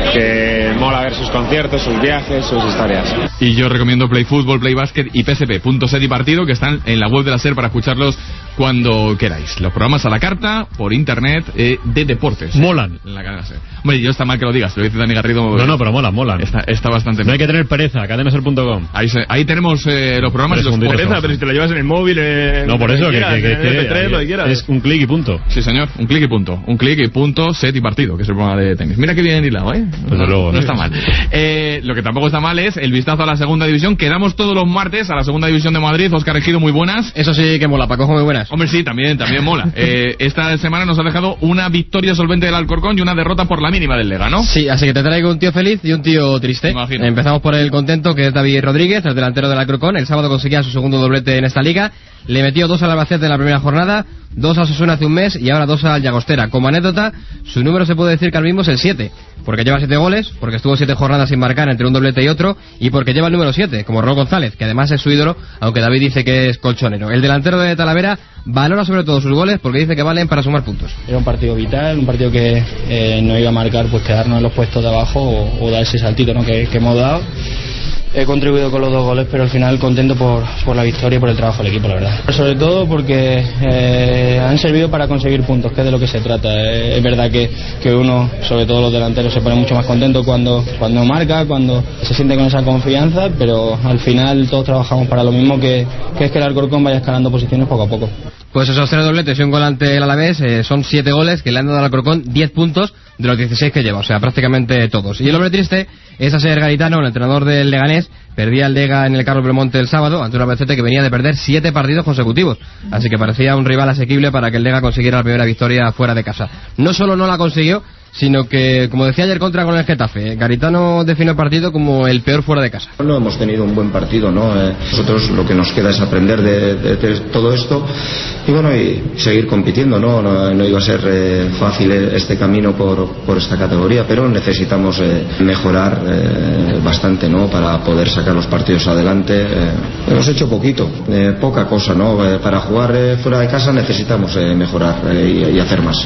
que mola ver sus conciertos, sus viajes, sus historias. Y yo recomiendo Play Fútbol, Play Basket y P S P punto set y partido, que están en la web de la SER para escucharlos cuando queráis. Los programas a la carta, por internet, eh, de deportes. Molan. En la cadena SER. Hombre, yo está mal que lo digas, lo dice Dani Garrido. No, no, pero molan, molan. Está, está bastante No hay que tener pereza, cadena ser punto com. Ahí, se, ahí tenemos eh, los programas y los pereza, pero si te lo llevas en el móvil, eh, no, por eso, que, quieras, que, que, en el que, M P tres, lo que quieras. Es un clic y punto. Sí, señor, un clic y punto. Un clic y punto, set y partido, que es el programa de tenis. Mira que bien hilado, ¿eh? Desde no, luego. No está mal. Eh, lo que tampoco está mal es el vistazo a la segunda división. Quedamos todos los martes a la segunda división de Madrid. Óscar Ejido, muy buenas. Eso sí que mola, Paco, muy buenas. Hombre, sí, también, también mola. Eh, esta semana nos ha dejado una victoria solvente del Alcorcón y una derrota por la mínima del Lega, ¿no? Sí, así que te traigo un tío feliz y un tío triste. Imagino. Empezamos por el contento, que es David Rodríguez, el delantero del Alcorcón. El sábado conseguía su segundo doblete en esta liga. Le metió dos al Albacete en la primera jornada, dos a Osasuna hace un mes y ahora dos al Llagostera. Como anécdota, su número se puede decir que ahora mismo es el siete, porque lleva siete goles, porque estuvo siete jornadas sin marcar entre un doblete y otro, y porque lleva el número siete, como Raúl González, que además es su ídolo, aunque David dice que es colchonero. El delantero de Talavera valora sobre todo sus goles porque dice que valen para sumar puntos. Era un partido vital, un partido que eh, no iba a marcar pues quedarnos en los puestos de abajo o, o dar ese saltito, ¿no?, que, que hemos dado. He contribuido con los dos goles, pero al final contento por, por la victoria y por el trabajo del equipo, la verdad. Sobre todo porque eh, han servido para conseguir puntos, que es de lo que se trata. Eh, es verdad que, que uno, sobre todo los delanteros, se pone mucho más contento cuando, cuando marca, cuando se siente con esa confianza, pero al final todos trabajamos para lo mismo, que, que es que el Alcorcón vaya escalando posiciones poco a poco. Pues esos tres dobletes y un gol ante el Alavés eh, son siete goles que le han dado al Alcorcón diez puntos de los dieciséis que lleva, o sea, prácticamente todos. Y el hombre triste es Asier Garitano, el entrenador del Leganés. Perdía el Lega en el Carlos Belmonte el sábado ante un Albacete que venía de perder siete partidos consecutivos, así que parecía un rival asequible para que el Lega consiguiera la primera victoria fuera de casa. No solo no la consiguió, sino que, como decía ayer contra con el Getafe, Garitano definió el partido como el peor fuera de casa. No hemos tenido un buen partido, ¿no? Eh, nosotros lo que nos queda es aprender de, de, de todo esto y bueno, y seguir compitiendo, ¿no? No, no iba a ser eh, fácil este camino por, por esta categoría, pero necesitamos eh, mejorar eh, bastante, ¿no?, para poder sacar los partidos adelante. Eh, hemos hecho poquito, eh, poca cosa, ¿no? Eh, para jugar eh, fuera de casa necesitamos eh, mejorar eh, y, y hacer más.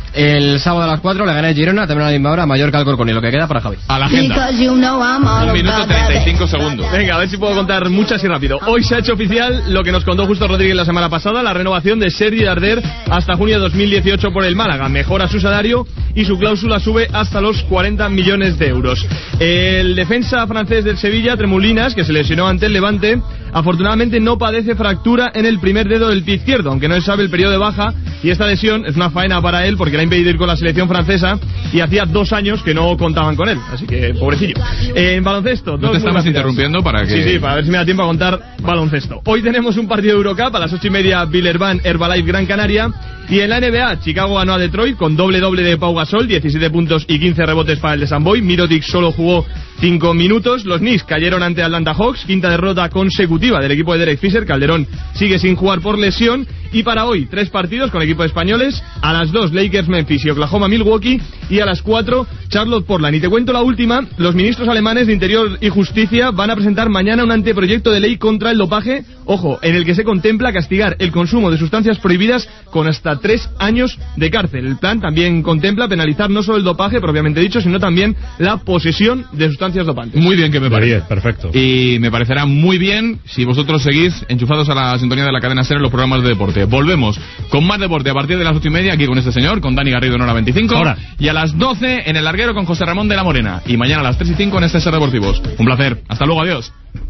El sábado a las cuatro le gané el Girona, también a la misma hora, Mallorca Alcorcón. Y lo que queda para Javi. A la agenda. Un minuto treinta y cinco segundos. Venga, a ver si puedo contar muchas y rápido. Hoy se ha hecho oficial lo que nos contó Justo Rodríguez la semana pasada, la renovación de Sergi Darder hasta junio de dos mil dieciocho por el Málaga. Mejora su salario y su cláusula sube hasta los cuarenta millones de euros. El defensa francés del Sevilla, Tremoulinas, que se lesionó ante el Levante, afortunadamente no padece fractura en el primer dedo del pie izquierdo, aunque no se sabe el periodo de baja, y esta lesión es una faena para él porque le ha impedido ir con la selección francesa y hacía dos años que no contaban con él, así que pobrecillo. Eh, en baloncesto, no te estamos interrumpiendo para que... Sí, sí, para ver si me da tiempo a contar baloncesto. Hoy tenemos un partido de Eurocup a las ocho y media, Villerban, Herbalife, Gran Canaria. Y en la N B A, Chicago ganó a Detroit con doble doble de Pau Gasol, diecisiete puntos y quince rebotes para el de San Boy. Mirotic solo jugó cinco minutos. Los Knicks cayeron ante Atlanta Hawks, quinta derrota consecutiva del equipo de Derek Fisher. Calderón sigue sin jugar por lesión. Y para hoy, tres partidos con equipos españoles. A las dos, Lakers Memphis y Oklahoma Milwaukee. Y a las cuatro, Charlotte Portland. Y te cuento la última, los ministros alemanes de Interior y Justicia van a presentar mañana un anteproyecto de ley contra el dopaje, ojo, en el que se contempla castigar el consumo de sustancias prohibidas con hasta tres años de cárcel. El plan también contempla penalizar no solo el dopaje propiamente dicho, sino también la posesión de sustancias dopantes. Muy bien que me parece. Perfecto. Y me parecerá muy bien si vosotros seguís enchufados a la sintonía de la cadena SER en los programas de deporte. Volvemos con más deporte a partir de las ocho y media aquí con este señor, con Dani Garrido en hora veinticinco. Ahora. Y a las doce en el larguero con José Ramón de la Morena. Y mañana a las tres y cinco en este SER Deportivos. Un placer. Hasta luego, adiós.